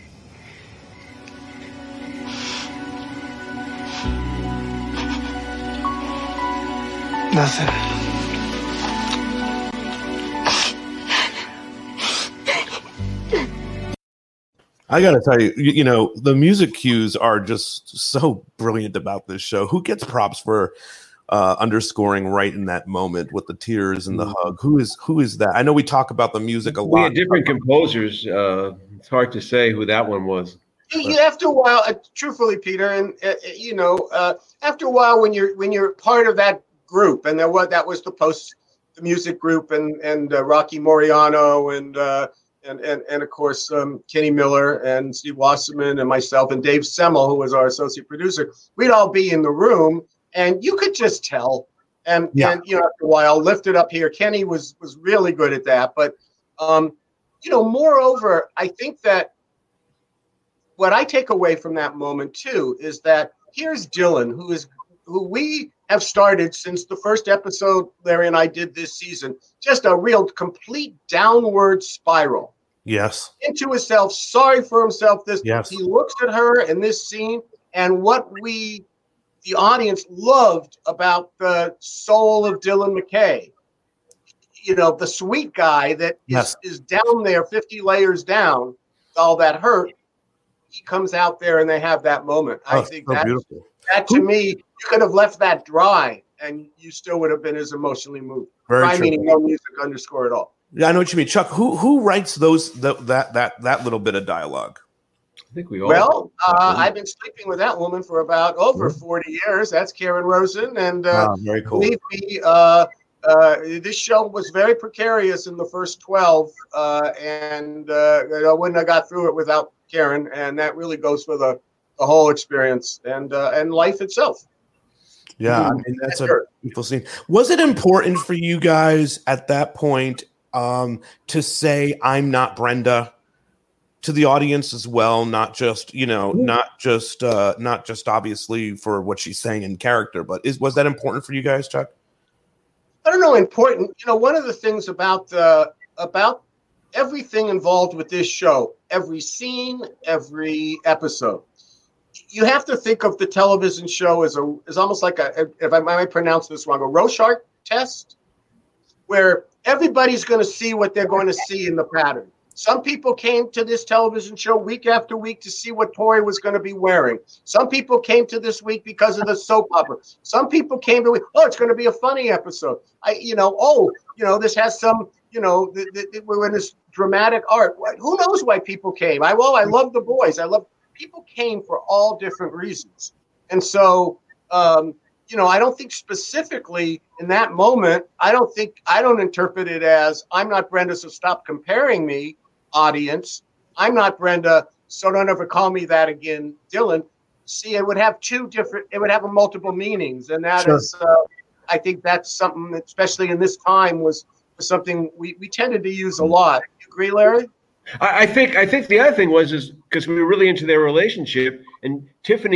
Nothing. I got to tell you, the music cues are just so brilliant about this show. Who gets props for underscoring right in that moment with the tears and the hug? Who is that? I know we talk about the music a lot. We had different composers. It's hard to say who that one was. After a while, truthfully, Peter, and after a while, when you're part of that group, and that was the music group, and Rocky Moriano and of course, Kenny Miller and Steve Wasserman and myself and Dave Semmel, who was our associate producer, we'd all be in the room, and you could just tell. And after a while, lift it up here. Kenny was really good at that. But, moreover, I think that what I take away from that moment, too, is that here's Dylan, who we have started since the first episode Larry and I did this season, just a real complete downward spiral. Yes. Into himself, sorry for himself. Yes. He looks at her in this scene, and what we, the audience, loved about the soul of Dylan McKay. You know, the sweet guy that is down there 50 layers down, all that hurt, he comes out there and they have that moment. I think so beautiful. That to me, you could have left that dry and you still would have been as emotionally moved. Very true. Meaning no music underscore at all. Yeah, I know what you mean. Chuck, who writes that little bit of dialogue? I think we all. Well, I've been sleeping with that woman for about over 40 years. That's Karen Rosen. And very cool. Believe me, this show was very precarious in the first 12, and I wouldn't have got through it without Karen, and that really goes for the whole experience and life itself. Yeah, I mean, that's a beautiful scene. Was it important for you guys at that point to say "I'm not Brenda" to the audience as well, not just not just obviously for what she's saying in character, but was that important for you guys, Chuck? I don't know, important. You know, one of the things about everything involved with this show, every scene, every episode, you have to think of the television show as almost like if I might pronounce this wrong, a Rorschach test, where everybody's going to see what they're going to see in the pattern. Some people came to this television show week after week to see what Tori was going to be wearing. Some people came to this week because of the soap opera. Some people came to it's going to be a funny episode. This has some, we're in this dramatic art. Who knows why people came? I love the boys. People came for all different reasons. And so, I don't think specifically in that moment, I don't interpret it as I'm not Brenda, so stop comparing me, audience. I'm not Brenda, so don't ever call me that again, Dylan. See, it would have multiple meanings. And that is, I think that's something, especially in this time, was something we tended to use a lot. You agree, Larry? I think the other thing was because we were really into their relationship, and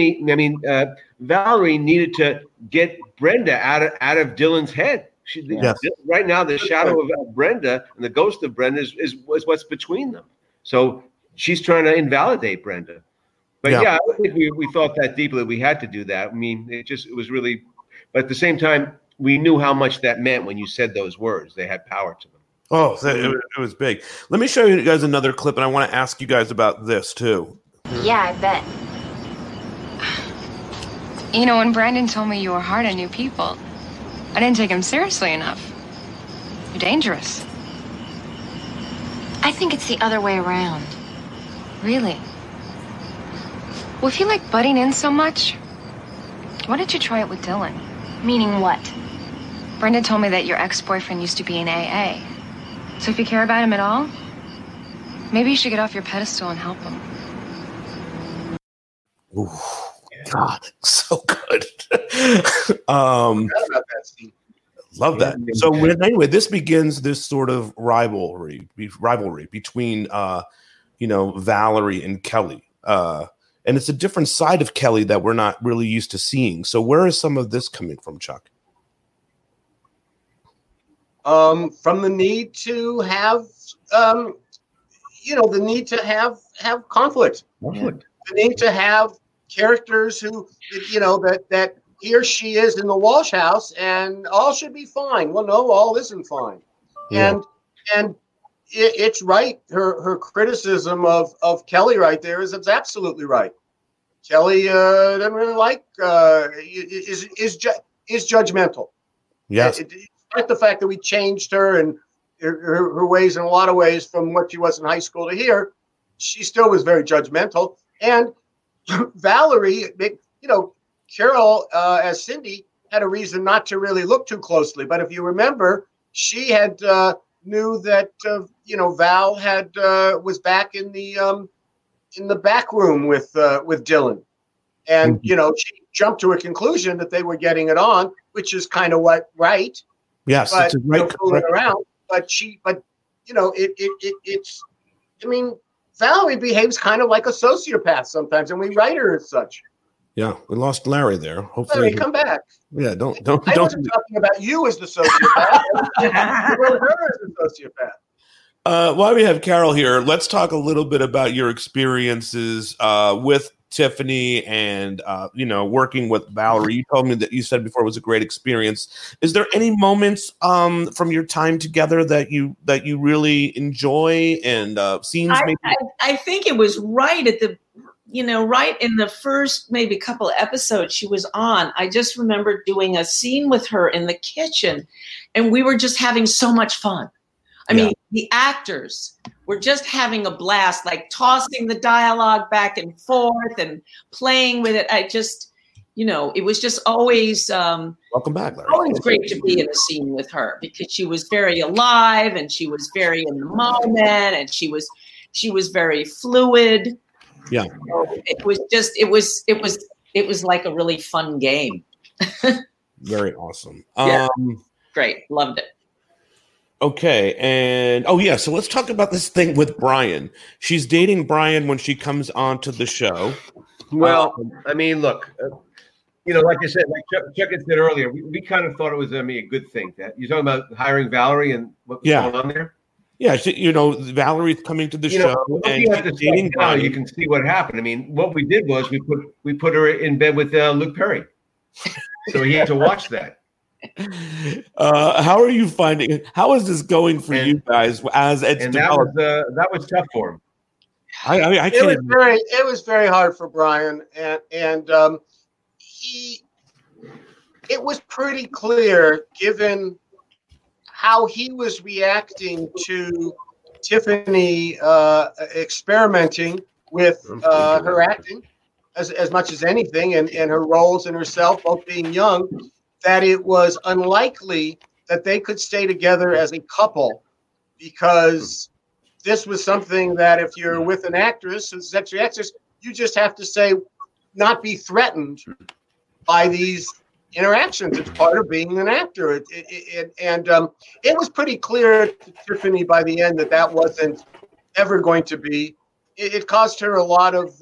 Valerie needed to get Brenda out of Dylan's head. Right now, the shadow of Brenda and the ghost of Brenda is what's between them. So she's trying to invalidate Brenda. But I don't think we thought that deeply. We had to do that. I mean, it was really. But at the same time, we knew how much that meant when you said those words. They had power to them. Oh, it was big. Let me show you guys another clip, and I want to ask you guys about this, too. Yeah, I bet. When Brandon told me you were hard on new people, I didn't take him seriously enough. You're dangerous. I think it's the other way around. Really? Well, if you like butting in so much, why don't you try it with Dylan? Meaning what? Brenda told me that your ex-boyfriend used to be in AA. So if you care about him at all, maybe you should get off your pedestal and help him. Ooh, God, so good. Love that. So anyway, this begins this sort of rivalry between Valerie and Kelly. And it's a different side of Kelly that we're not really used to seeing. So where is some of this coming from, Chuck? From the need to have, the need to have conflict. The need to have characters who, that he or she is in the Walsh house and all should be fine. Well, no, all isn't fine. Yeah. And it's right. Her criticism of Kelly right there is absolutely right. Kelly doesn't really like, is judgmental. Yes. Despite the fact that we changed her and her ways in a lot of ways from what she was in high school to here, she still was very judgmental. And Valerie, Carol as Cindy had a reason not to really look too closely. But if you remember, she had knew that Val had was back in the back room with Dylan, and she jumped to a conclusion that they were getting it on, which is kind of right. Yes, but, it's a right. Fooling around, it's. I mean, Valerie behaves kind of like a sociopath sometimes, and we write her as such. Yeah, we lost Larry there. Hopefully, Larry, come back. Yeah, don't. I wasn't talking about you as the sociopath. You were her as the sociopath. While we have Carol here, let's talk a little bit about your experiences with Tiffany and working with Valerie. You told me that you said before it was a great experience. Is there any moments from your time together that you really enjoy and scenes? I think it was right at the right in the first maybe couple of episodes she was on. I just remember doing a scene with her in the kitchen, and we were just having so much fun. I mean, the actors were just having a blast, like tossing the dialogue back and forth and playing with it. I just, it was just always welcome back, Larry. Always great to be in a scene with her because she was very alive and she was very in the moment and she was very fluid. Yeah. So it was like a really fun game. Very awesome. Great. Loved it. Okay. And so let's talk about this thing with Brian. She's dating Brian when she comes onto the show. Well, I mean, look, like I said, like Chuck had said earlier, we kind of thought it was a good thing. That you're talking about hiring Valerie and what was going on there? Yeah, Valerie's coming to the show and she's dating Brian. You can see what happened. I mean, what we did was we put her in bed with Luke Perry, so he had to watch that. How are you finding it? How is this going for you guys as it's developed? That was tough for him. I can't. It was very hard for Brian, and it was pretty clear given how he was reacting to Tiffany experimenting with her acting as much as anything, and her roles and herself both being young, that it was unlikely that they could stay together as a couple, because this was something that if you're with an actress, a sexual actress, you just have to say, not be threatened by these interactions. It's part of being an actor. It was pretty clear to Tiffany by the end that wasn't ever going to be. It caused her a lot of.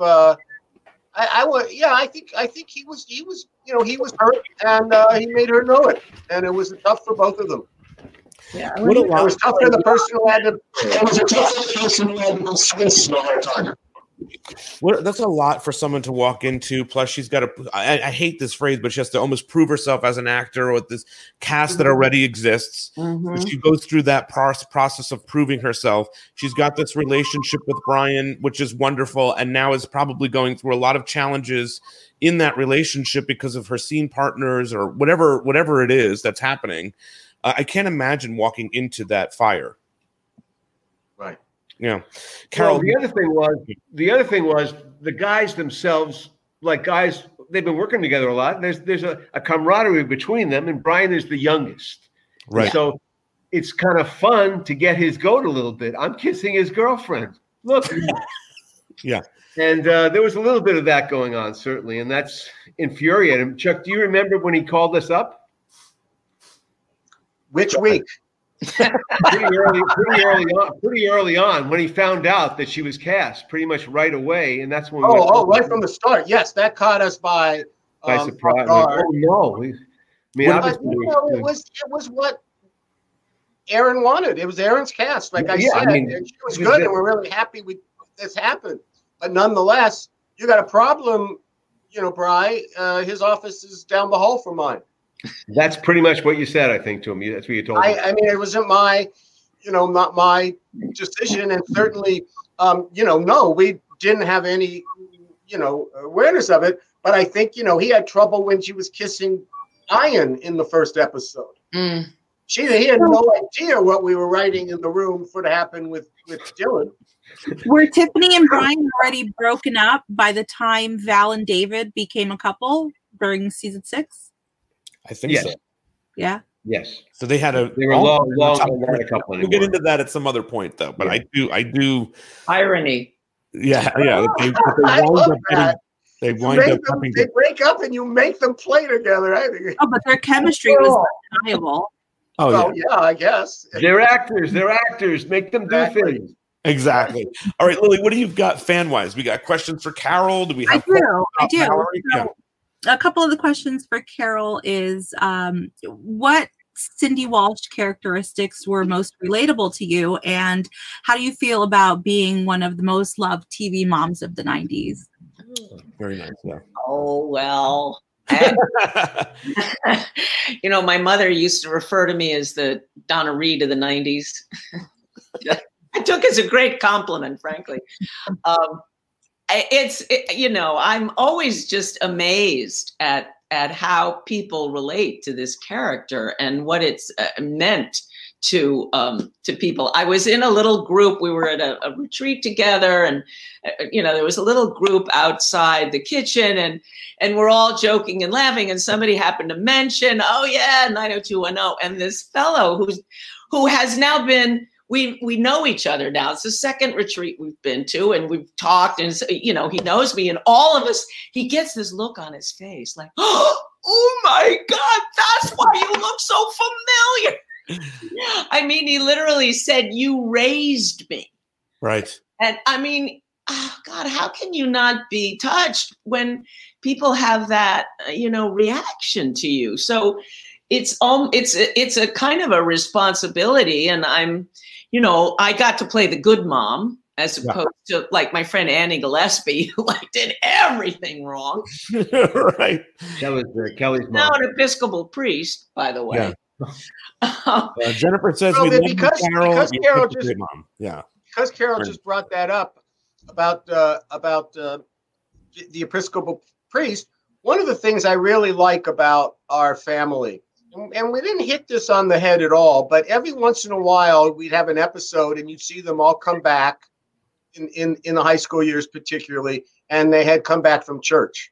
I think he was hurt, and he made her know it, and it was tough for both of them. Yeah, it was tough for the person who had to. It was a tough for the person who had to Swiss the whole time. Well, that's a lot for someone to walk into. Plus, she's got to, I hate this phrase, but she has to almost prove herself as an actor with this cast that already exists. Mm-hmm. So she goes through that process of proving herself. She's got this relationship with Brian, which is wonderful, and now is probably going through a lot of challenges in that relationship because of her scene partners or whatever it is that's happening. I can't imagine walking into that fire. Right. Yeah, Carol. Well, the other thing was the guys themselves, they've been working together a lot. There's a camaraderie between them, and Brian is the youngest, right? So it's kind of fun to get his goat a little bit. I'm kissing his girlfriend. Look, yeah. And there was a little bit of that going on, certainly, and that's infuriating. Chuck, do you remember when he called us up? Which week? pretty early on when he found out that she was cast, pretty much right away, and that's when right from the start. Yes, that caught us by surprise. It was what Aaron wanted. It was Aaron's cast, like I said, and she was good, and we're really happy this happened. But nonetheless, you got a problem, Bri. His office is down the hall from mine. That's pretty much what you said, I think, to him. That's what you told me. I mean, it wasn't my, not my decision. And certainly, no, we didn't have any, awareness of it. But I think, he had trouble when she was kissing Ian in the first episode. Mm. He had no idea what we were writing in the room for to happen with Dylan. Were Tiffany and Brian already broken up by the time Val and David became a couple during season 6? I think so. Yeah. Yes. So they were long couple. We'll get into that at some other point, though. But yeah. I do. Irony. Yeah. They break up and you make them play together. I think. Oh, but their chemistry was undeniable. Oh yeah, I guess they're actors. Make them do things. Exactly. All right, Lily. What do you got fan wise? We got questions for Carol. Do we have? I do. A couple of the questions for Carol is what Cindy Walsh characteristics were most relatable to you, and how do you feel about being one of the most loved TV moms of the 90s? Very nice. Yeah. Oh, well. My mother used to refer to me as the Donna Reed of the 90s. I took it as a great compliment, frankly. I'm always just amazed at how people relate to this character and what it's meant to people. I was in a little group. We were at a retreat together, and there was a little group outside the kitchen, and we're all joking and laughing. And somebody happened to mention, "Oh yeah, 90210," and this fellow who has now been. We know each other now. It's the second retreat we've been to, and we've talked, and he knows me, and all of us. He gets this look on his face, like, "Oh my God, that's why you look so familiar." I mean, he literally said, "You raised me." Right. And I mean, oh God, how can you not be touched when people have that, reaction to you? So it's a kind of a responsibility, and I got to play the good mom as opposed to like my friend Annie Gillespie, who did everything wrong. Right. That was Kelly's mom. Now an Episcopal priest, by the way. Yeah. Jennifer says because Carol just mom. Yeah. Because Carol just brought that up about the Episcopal priest. One of the things I really like about our family, and we didn't hit this on the head at all, but every once in a while we'd have an episode and you'd see them all come back in the high school years particularly, and they had come back from church.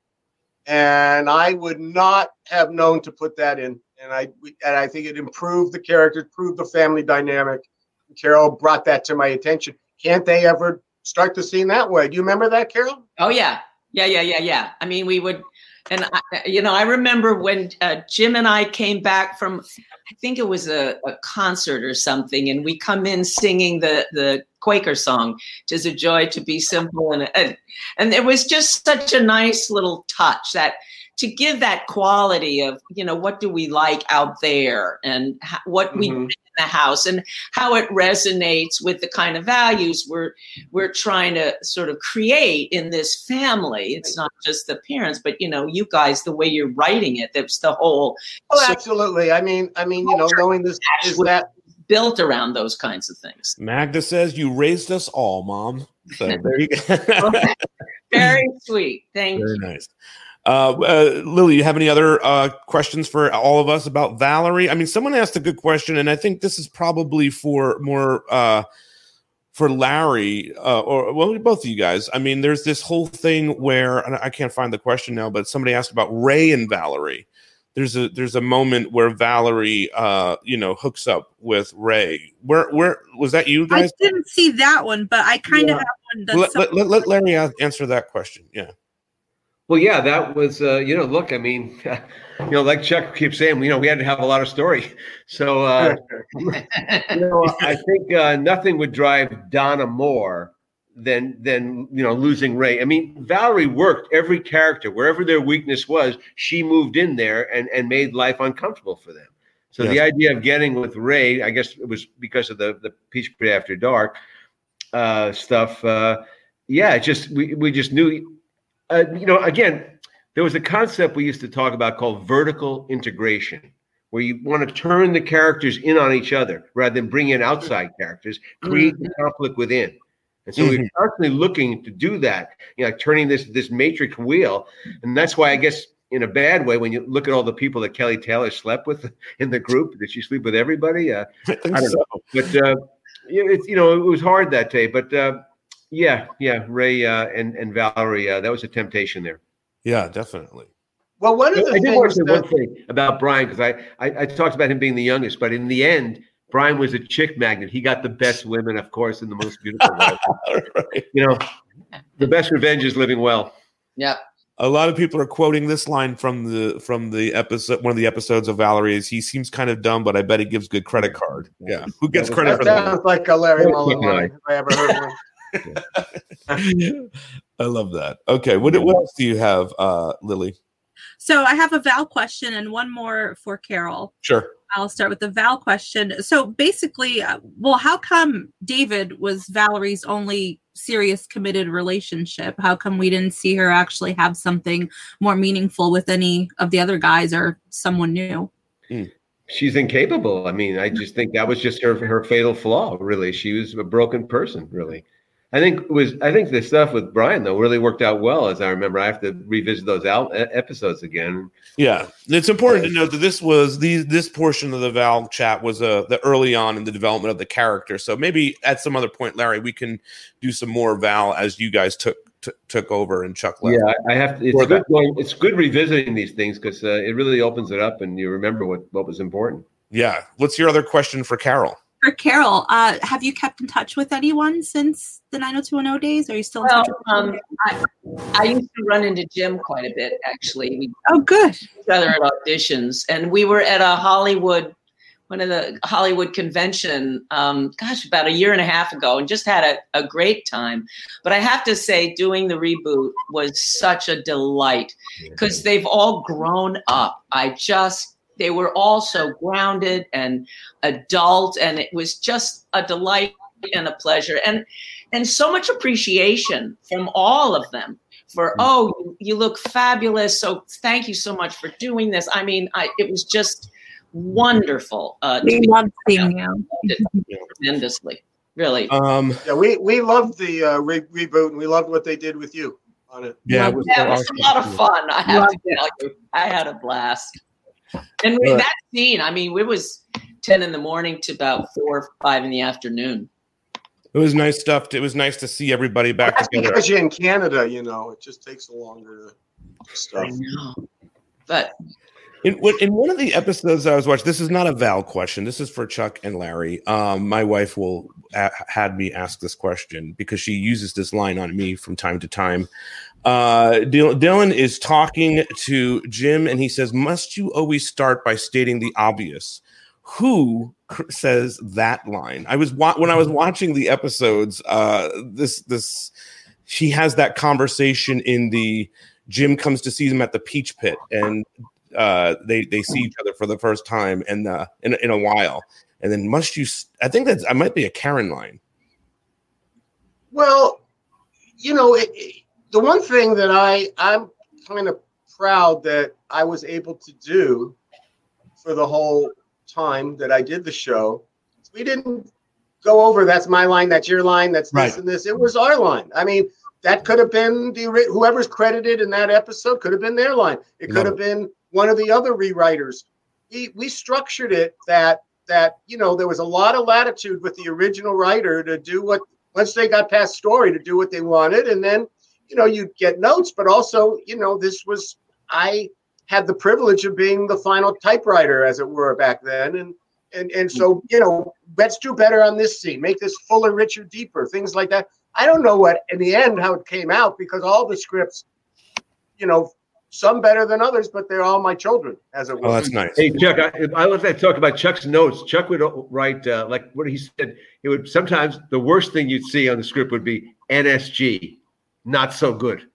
And I would not have known to put that in. And I think it improved the character, improved the family dynamic. Carol brought that to my attention. Can't they ever start the scene that way? Do you remember that, Carol? Oh, yeah. Yeah. I mean, we would, and I remember when Jim and I came back from, I think it was a concert or something, and we come in singing the Quaker song, "'Tis a Joy to Be Simple," and it was just such a nice little touch that to give that quality of, what do we like out there, and what we bring in the house, and how it resonates with the kind of values we're trying to sort of create in this family. It's not just the parents, but you guys, the way you're writing it, that's the whole. Oh, absolutely. I mean, knowing this is that built around those kinds of things. Magda says, "You raised us all, Mom." So there you go. Very sweet. Thank you. Very nice. Lily, you have any other questions for all of us about Valerie? I mean, someone asked a good question, and I think this is probably for more for Larry or both of you guys. I mean, there's this whole thing where, and I can't find the question now, but somebody asked about Ray and Valerie. There's a moment where Valerie hooks up with Ray. Where was that, you guys? I didn't see that one, but I kind of have one. Let Larry answer that question. Yeah. Well, yeah, that was, look, I mean, like Chuck keeps saying, we had to have a lot of story. So, I think nothing would drive Donna more than losing Ray. I mean, Valerie worked every character. Wherever their weakness was, she moved in there and made life uncomfortable for them. So the idea of getting with Ray, I guess it was because of the Peach Parade After Dark stuff. We just knew. Again, there was a concept we used to talk about called vertical integration, where you want to turn the characters in on each other rather than bring in outside characters, create the conflict within. And so we're constantly looking to do that, turning this matrix wheel. And that's why, I guess, in a bad way, when you look at all the people that Kelly Taylor slept with in the group, did she sleep with everybody? I don't know. But, it was hard that day. But, Ray and Valerie, that was a temptation there. Yeah, definitely. Well, one of the things one thing about Brian, because I talked about him being the youngest, but in the end, Brian was a chick magnet. He got the best women, of course, and the most beautiful wife. Right. The best revenge is living well. Yeah. A lot of people are quoting this line from the episode, one of the episodes of Valerie, is, "He seems kind of dumb, but I bet he gives good credit card." Yeah. Who gets credit for that? Sounds like a Larry Mullen line, if I ever heard one. I love that. Okay, what else do you have, Lily? So I have a Val question and one more for Carol. Sure. I'll start with the Val question. So basically, how come David was Valerie's only serious committed relationship? How come we didn't see her actually have something more meaningful with any of the other guys or someone new? She's incapable. I mean, I just think that was just her fatal flaw, really. She was a broken person, really. I think the stuff with Brian, though, really worked out well, as I remember. I have to revisit those episodes again. Yeah, it's important to note that this portion of the Val chat was the early on in the development of the character. So maybe at some other point, Larry, we can do some more Val as you guys took over and Chuck left. Yeah, I have to. It's good revisiting these things because it really opens it up and you remember what was important. Yeah. What's your other question for Carol? For Carol, have you kept in touch with anyone since the 90210 days? Are you still in touch with them? I used to run into Jim quite a bit, actually. Good. Each other at auditions. And we were at one of the Hollywood convention, about a year and a half ago, and just had a great time. But I have to say, doing the reboot was such a delight because they've all grown up. They were all so grounded and adult, and it was just a delight and a pleasure, and so much appreciation from all of them for, you look fabulous. So thank you so much for doing this. I mean, it was just wonderful. We love seeing you tremendously, really. We loved the reboot, and we loved what they did with you on it. Yeah, it was a lot of fun. I have to tell you, I had a blast. And that scene, I mean, it was 10 in the morning to about 4 or 5 in the afternoon. It was nice stuff. It was nice to see everybody back together. Because you're in Canada, it just takes longer stuff. I know. But in one of the episodes I was watching, this is not a Val question. This is for Chuck and Larry. My wife had me ask this question because she uses this line on me from time to time. Dylan is talking to Jim and he says, "Must you always start by stating the obvious?" Who says that line? When I was watching the episodes, she has that conversation in the Jim comes to see them at the Peach Pit and they see each other for the first time in a while. And then I think that might be a Karen line. Well, the one thing that I'm kind of proud that I was able to do for the whole time that I did the show, we didn't go over that's my line, that's your line, that's this and this. It was our line. I mean, that could have been whoever's credited in that episode could have been their line. It could have been one of the other rewriters. We structured it that there was a lot of latitude with the original writer to do what, once they got past story, to do what they wanted, and then you'd get notes, but also, I had the privilege of being the final typewriter, as it were, back then. And so, let's do better on this scene, make this fuller, richer, deeper, things like that. I don't know in the end, how it came out, because all the scripts, some better than others, but they're all my children, as it were. Oh, that's nice. Hey, Chuck, I love that talk about Chuck's notes. Chuck would write, like what he said, it would sometimes, the worst thing you'd see on the script would be NSG. Not so good.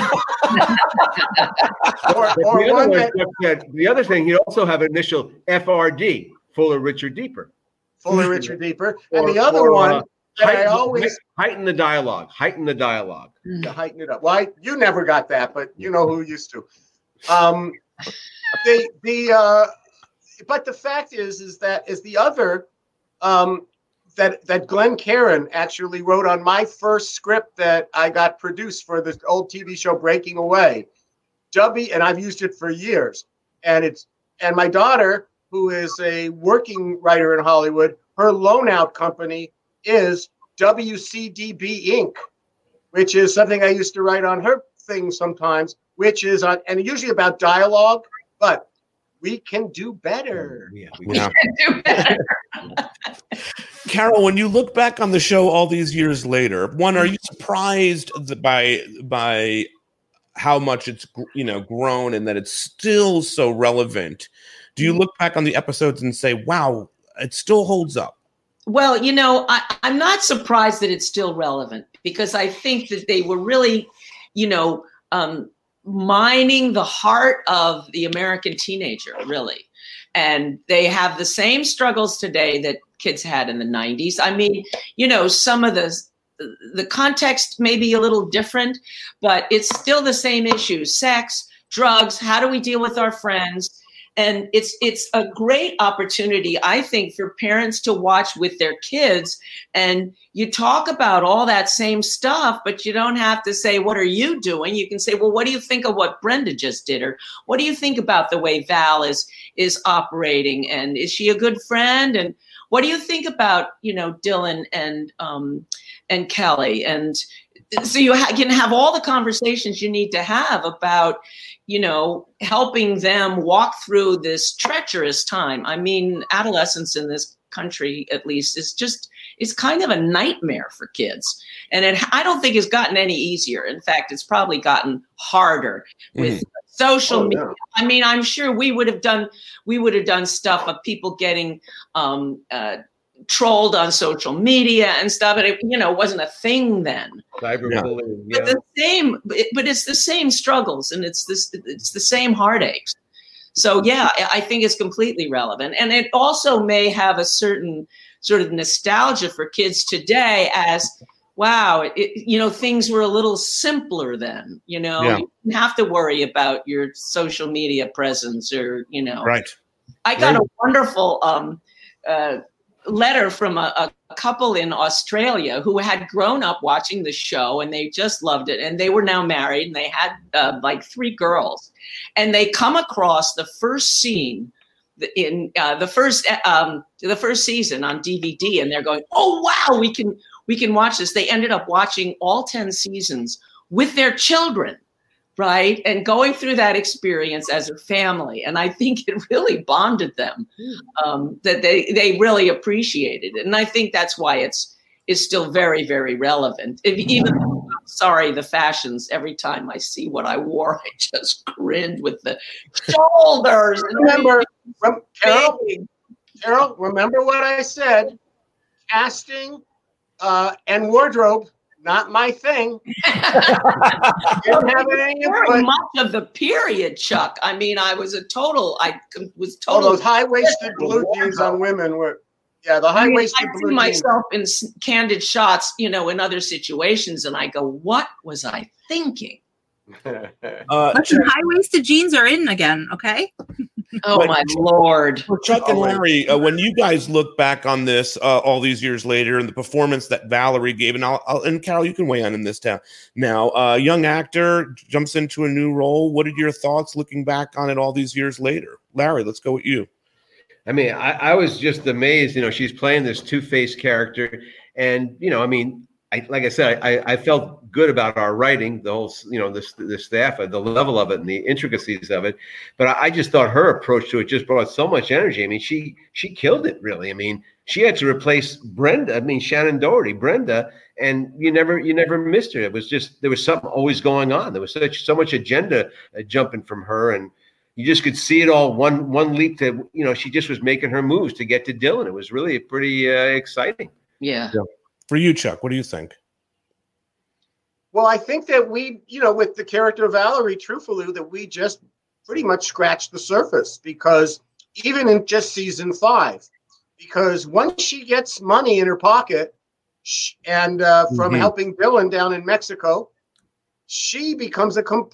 The other thing, he'd also have initial FRD, fuller, richer, deeper. Fuller, richer, deeper. And the other one, I always heighten the dialogue. To heighten it up. Well, you never got that, but you know who used to. But the fact is that the other. That Glenn Caron actually wrote on my first script that I got produced for the old TV show Breaking Away. And I've used it for years. And my daughter, who is a working writer in Hollywood, her loan out company is WCDB Inc., which is something I used to write on her thing sometimes, which is and usually about dialogue, but we can do better. We can do better. Carol, when you look back on the show all these years later, are you surprised by how much it's grown and that it's still so relevant? Do you look back on the episodes and say, "Wow, it still holds up"? Well, I'm not surprised that it's still relevant because I think that they were really, mining the heart of the American teenager, really. And they have the same struggles today that kids had in the 90s. I mean, some of the context may be a little different, but it's still the same issues: sex, drugs, how do we deal with our friends? And it's a great opportunity, I think, for parents to watch with their kids. And you talk about all that same stuff, but you don't have to say, what are you doing? You can say, well, what do you think of what Brenda just did? Or what do you think about the way Val is operating? And is she a good friend? And what do you think about, Dylan and Kelly? And so you can have all the conversations you need to have about, helping them walk through this treacherous time. I mean, adolescence in this country, at least, it's kind of a nightmare for kids. And I don't think it's gotten any easier. In fact, it's probably gotten harder with social media. I mean, I'm sure we would have done stuff of people getting trolled on social media and stuff, and it wasn't a thing then. Cyberbullying, yeah. But it's the same struggles, and it's the same heartaches. So yeah, I think it's completely relevant, and it also may have a certain sort of nostalgia for kids today. As wow, things were a little simpler then. You didn't have to worry about your social media presence, or Right. I got a wonderful letter from a couple in Australia who had grown up watching the show, and they just loved it. And they were now married, and they had like 3 girls, and they come across the first scene in the first season on DVD, and they're going, "Oh wow, we can watch this." They ended up watching all 10 seasons with their children. Right. And going through that experience as a family. And I think it really bonded them, that they really appreciated it. And I think that's why it's still very, very relevant. Even sorry, the fashions, every time I see what I wore, I just grinned with the shoulders. Carol, remember what I said? Casting and wardrobe. Not my thing. Didn't have any very much of the period, Chuck. I mean, I was total. Those high-waisted blue jeans on women were, the high-waisted blue jeans. I see myself in candid shots, in other situations, and I go, "What was I thinking?" High-waisted jeans are in again, okay? Oh, my Lord. For Chuck and Larry, when you guys look back on this all these years later and the performance that Valerie gave, and Carol, you can weigh in this now. Young actor jumps into a new role. What are your thoughts looking back on it all these years later? Larry, let's go with you. I mean, I was just amazed. She's playing this two-faced character. And, like I said, I felt good about our writing, the whole, the staff, the level of it and the intricacies of it. But I just thought her approach to it just brought so much energy. I mean, she killed it, really. I mean, she had to replace Brenda. I mean, Shannon Doherty, Brenda, and you never missed her. It was just, there was something always going on. There was so much agenda jumping from her, and you just could see it all one leap to, she just was making her moves to get to Dylan. It was really pretty exciting. Yeah. For you, Chuck, what do you think? Well, I think that we, with the character of Valerie Truffaut, that we just pretty much scratched the surface, because even in just season 5, because once she gets money in her pocket and from helping Dylan down in Mexico, she becomes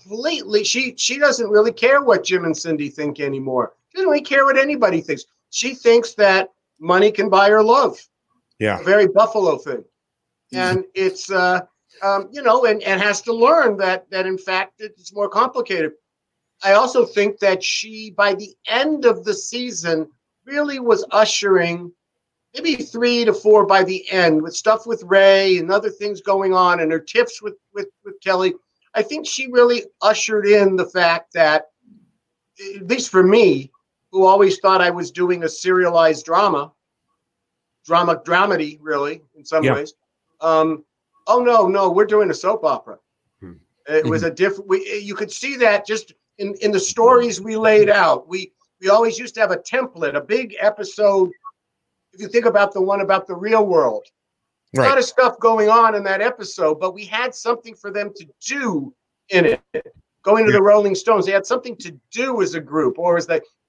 she doesn't really care what Jim and Cindy think anymore. She doesn't really care what anybody thinks. She thinks that money can buy her love. Yeah. A very Buffalo thing. And it's, and has to learn that in fact it's more complicated. I also think that she, by the end of the season, really was ushering maybe 3 to 4 by the end, with stuff with Ray and other things going on, and her tips with Kelly. I think she really ushered in the fact that, at least for me, who always thought I was doing a serialized dramedy, really, in some ways. Oh no, we're doing a soap opera. It was a different. You could see that just in the stories we laid out. We always used to have a template, a big episode. If you think about the one about the real world, a lot of stuff going on in that episode, but we had something for them to do in it. Going to the Rolling Stones, they had something to do as a group, or as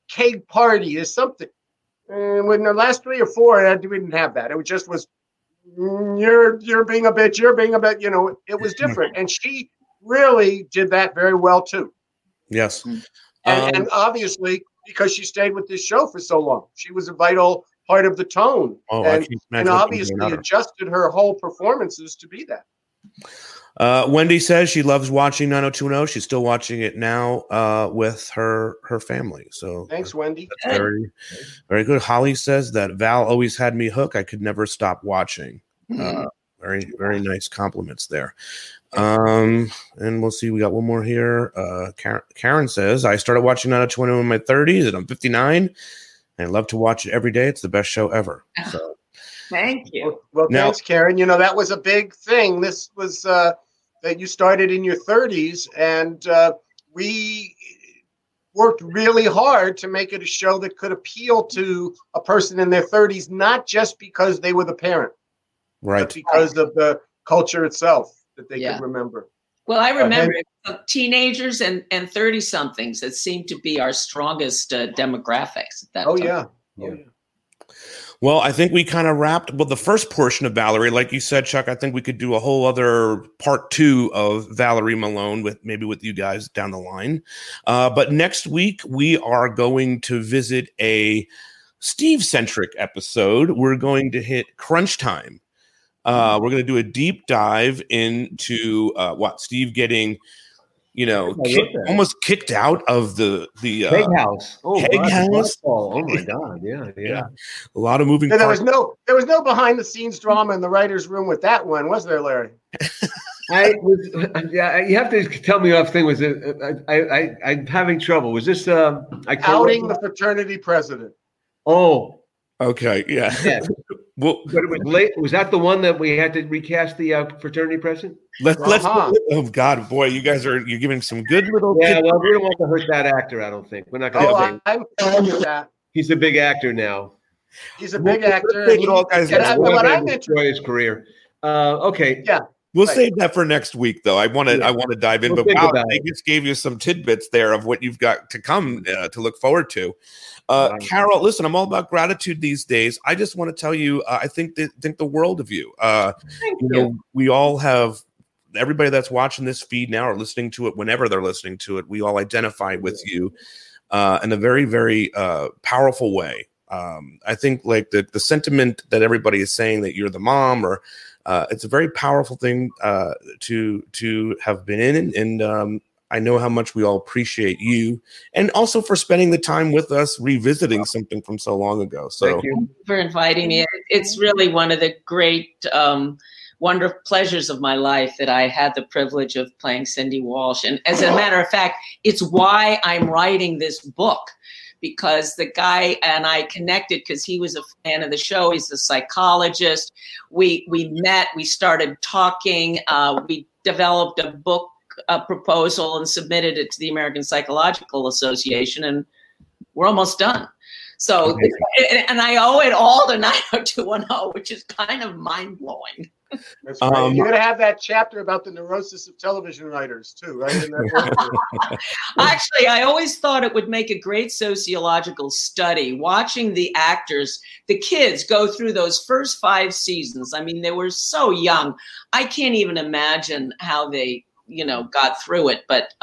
keg party or something. And when the last 3 or 4, we didn't have that. It just was, you're being a bitch, you're being a bitch. You know, it was different. And she really did that very well, too. Yes. And obviously, because she stayed with this show for so long, she was a vital part of the tone. And obviously adjusted her whole performances to be that. Wendy says she loves watching 90210. She's still watching it now with her family. So thanks, Wendy. That's very, very good. Holly says that Val always had me hooked. I could never stop watching. Very, very nice compliments there. And we'll see. We got one more here. Karen says, I started watching 90210 in my 30s and I'm 59 and I love to watch it every day. It's the best show ever. So thank you. Well, thanks, Karen. You know, that was a big thing. This was that you started in your 30s, and we worked really hard to make it a show that could appeal to a person in their 30s, not just because they were the parent, right? But because of the culture itself that they could remember. Well, I remember teenagers and 30-somethings that seemed to be our strongest demographics at that time. Yeah. Well, I think we kind of wrapped the first portion of Valerie. Like you said, Chuck, I think we could do a whole other part 2 of Valerie Malone with you guys down the line. But next week, we are going to visit a Steve-centric episode. We're going to hit crunch time. We're going to do a deep dive into Steve getting, almost kicked out of the Keg House. Keg House. Oh my God! Yeah. A lot of moving. There was no behind the scenes drama in the writers' room with that one, was there, Larry? You have to tell me off thing. Was it? I'm having trouble. Was this? Outing the fraternity president. Oh. Okay. Yeah. Well, but it was late. Was that the one that we had to recast the fraternity president? Let's. Oh God, boy, you're giving some good little. Yeah, well, we don't want to hurt that actor. I don't think we're not going to. I'm fine with that. He's a big actor now. He's a big actor. What I enjoy his career. Okay. Yeah. We'll save that for next week, though. I want to dive in, but I just gave you some tidbits there of what you've got to come to look forward to. Carol, listen, I'm all about gratitude these days. I just want to tell you, I think the world of you. We all have, everybody that's watching this feed now or listening to it whenever they're listening to it, we all identify with you in a very, very powerful way. I think like the sentiment that everybody is saying that you're the mom or it's a very powerful thing to have been in, and I know how much we all appreciate you, and also for spending the time with us, revisiting something from so long ago. So, thank you for inviting me. It's really one of the great, wonderful pleasures of my life that I had the privilege of playing Cindy Walsh, and as a matter of fact, it's why I'm writing this book. Because the guy and I connected because he was a fan of the show. He's a psychologist. We met. We started talking. We developed a book proposal and submitted it to the American Psychological Association, and we're almost done. So, and I owe it all to 90210, which is kind of mind blowing. That's right. You're going to have that chapter about the neurosis of television writers too, right? In that Actually, I always thought it would make a great sociological study, watching the actors, the kids go through those first 5 seasons. I mean, they were so young. I can't even imagine how they, got through it. But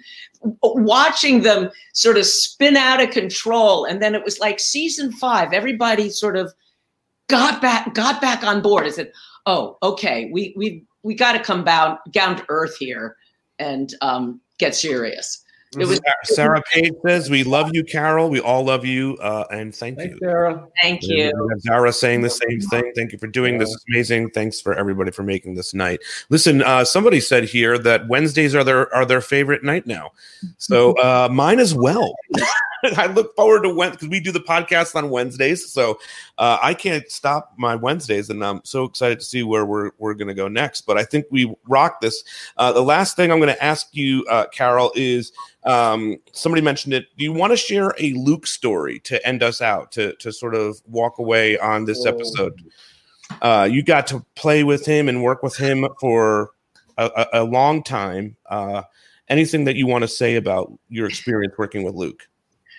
watching them sort of spin out of control. And then it was like season 5, everybody sort of got back on board. I said, oh, okay, we got to come down to earth here and get serious. It was Sarah Page says, we love you, Carol. We all love you. And thank you. Sarah. Thank you. Zara saying the same thing. Thank you for doing this. It's amazing. Thanks for everybody for making this night. Listen, somebody said here that Wednesdays are their favorite night now. So mine as well. I look forward to because we do the podcast on Wednesdays. So I can't stop my Wednesdays, and I'm so excited to see where we're going to go next. But I think we rock this. The last thing I'm going to ask you, Carol, is somebody mentioned it. Do you want to share a Luke story to end us out, to sort of walk away on this episode? You got to play with him and work with him for a long time. Anything that you want to say about your experience working with Luke?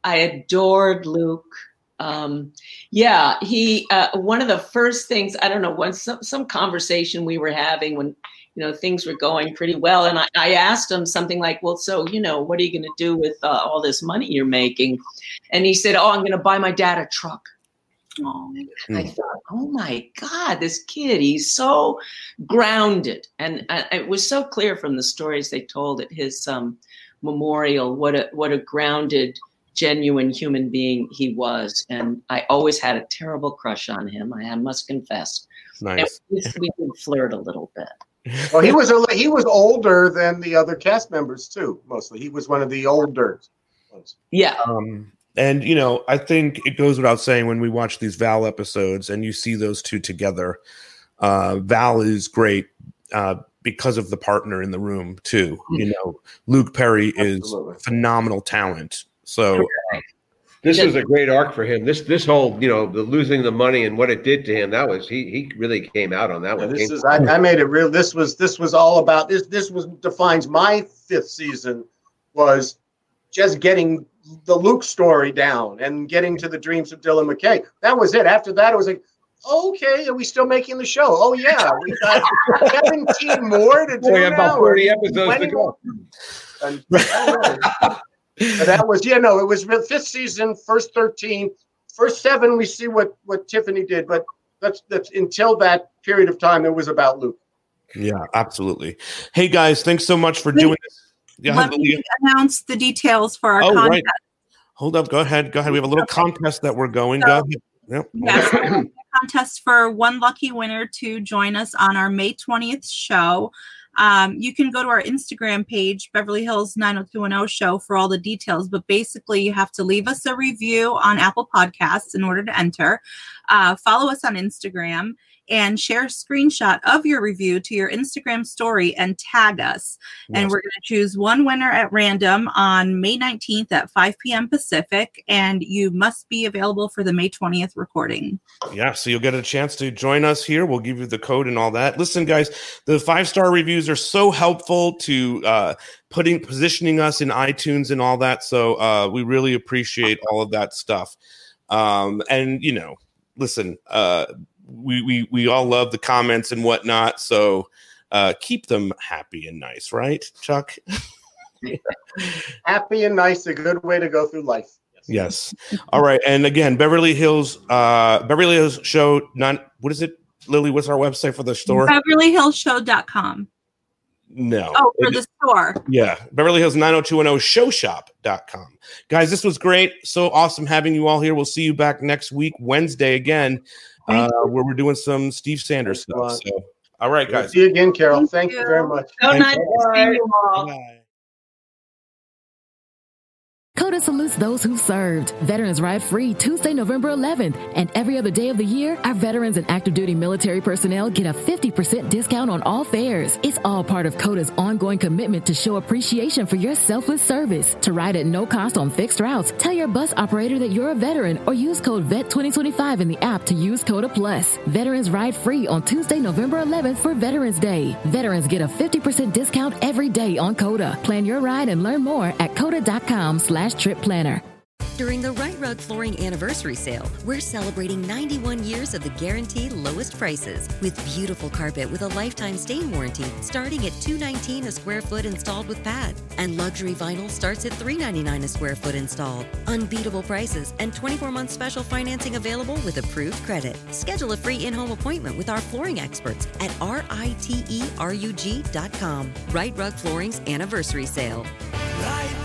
I adored Luke. Yeah, he, one of the first things, I don't know, when some conversation we were having when, things were going pretty well. And I asked him something like, well, so, what are you going to do with all this money you're making? And he said, I'm going to buy my dad a truck. Oh, I thought, oh my God, this kid, he's so grounded. And it was so clear from the stories they told at his memorial, what a grounded, genuine human being he was. And I always had a terrible crush on him. I must confess. Nice. And we did flirt a little bit. Well, he was older than the other cast members too. Mostly, he was one of the older ones. Yeah. And I think it goes without saying when we watch these Val episodes and you see those two together, Val is great because of the partner in the room too. Luke Perry is phenomenal talent. So this was a great arc for him. This whole the losing the money and what it did to him, that was he really came out on that one. I made it real. This was all about this. This defines my 5th season, was just getting the Luke story down and getting to the dreams of Dylan McKay. That was it. After that, it was like, okay, are we still making the show? Oh yeah, we got 17 more to do. We have about 40 episodes to go. But that was it was 5th season, first 13, first 7. We see what Tiffany did, but that's until that period of time, it was about Luke. Yeah, absolutely. Hey guys, thanks so much for doing this. Yeah, let me announce the details for our contest. Right. Hold up. Go ahead. We have a little contest that we're going. Go ahead. Yep. Yes, a contest for one lucky winner to join us on our May 20th show. You can go to our Instagram page, Beverly Hills 90210 show, for all the details. But basically, you have to leave us a review on Apple Podcasts in order to enter. Follow us on Instagram and share a screenshot of your review to your Instagram story and tag us. Yes. And we're going to choose one winner at random on May 19th at 5 p.m. Pacific. And you must be available for the May 20th recording. Yeah, so you'll get a chance to join us here. We'll give you the code and all that. Listen, guys, the 5-star reviews are so helpful to positioning us in iTunes and all that. So we really appreciate all of that stuff. And, listen, we all love the comments and whatnot, so keep them happy and nice, right, Chuck? Happy and nice, a good way to go through life. Yes. All right, and again, Beverly Hills Show. What is it, Lily? What's our website for the store? BeverlyHillsShow.com. No. Oh, for the store. Yeah. Beverly Hills 90210showshop.com. Guys, this was great. So awesome having you all here. We'll see you back next week, Wednesday again. Where we're doing some Steve Sanders stuff. So, all right, guys. See you again, Carol. Thank you very much. So nice to see you all. Bye. CODA salutes those who served. Veterans Ride Free Tuesday, November 11th. And every other day of the year, our veterans and active duty military personnel get a 50% discount on all fares. It's all part of CODA's ongoing commitment to show appreciation for your selfless service. To ride at no cost on fixed routes, tell your bus operator that you're a veteran or use code VET2025 in the app to use CODA Plus. Veterans Ride Free on Tuesday, November 11th for Veterans Day. Veterans get a 50% discount every day on CODA. Plan your ride and learn more at CODA.com/trip planner. During the Right Rug Flooring Anniversary Sale, we're celebrating 91 years of the guaranteed lowest prices with beautiful carpet with a lifetime stain warranty starting at $219 a square foot installed with pad. And luxury vinyl starts at $399 a square foot installed. Unbeatable prices and 24-month special financing available with approved credit. Schedule a free in-home appointment with our flooring experts at RITERUG.com. Right Rug Flooring's Anniversary Sale. Right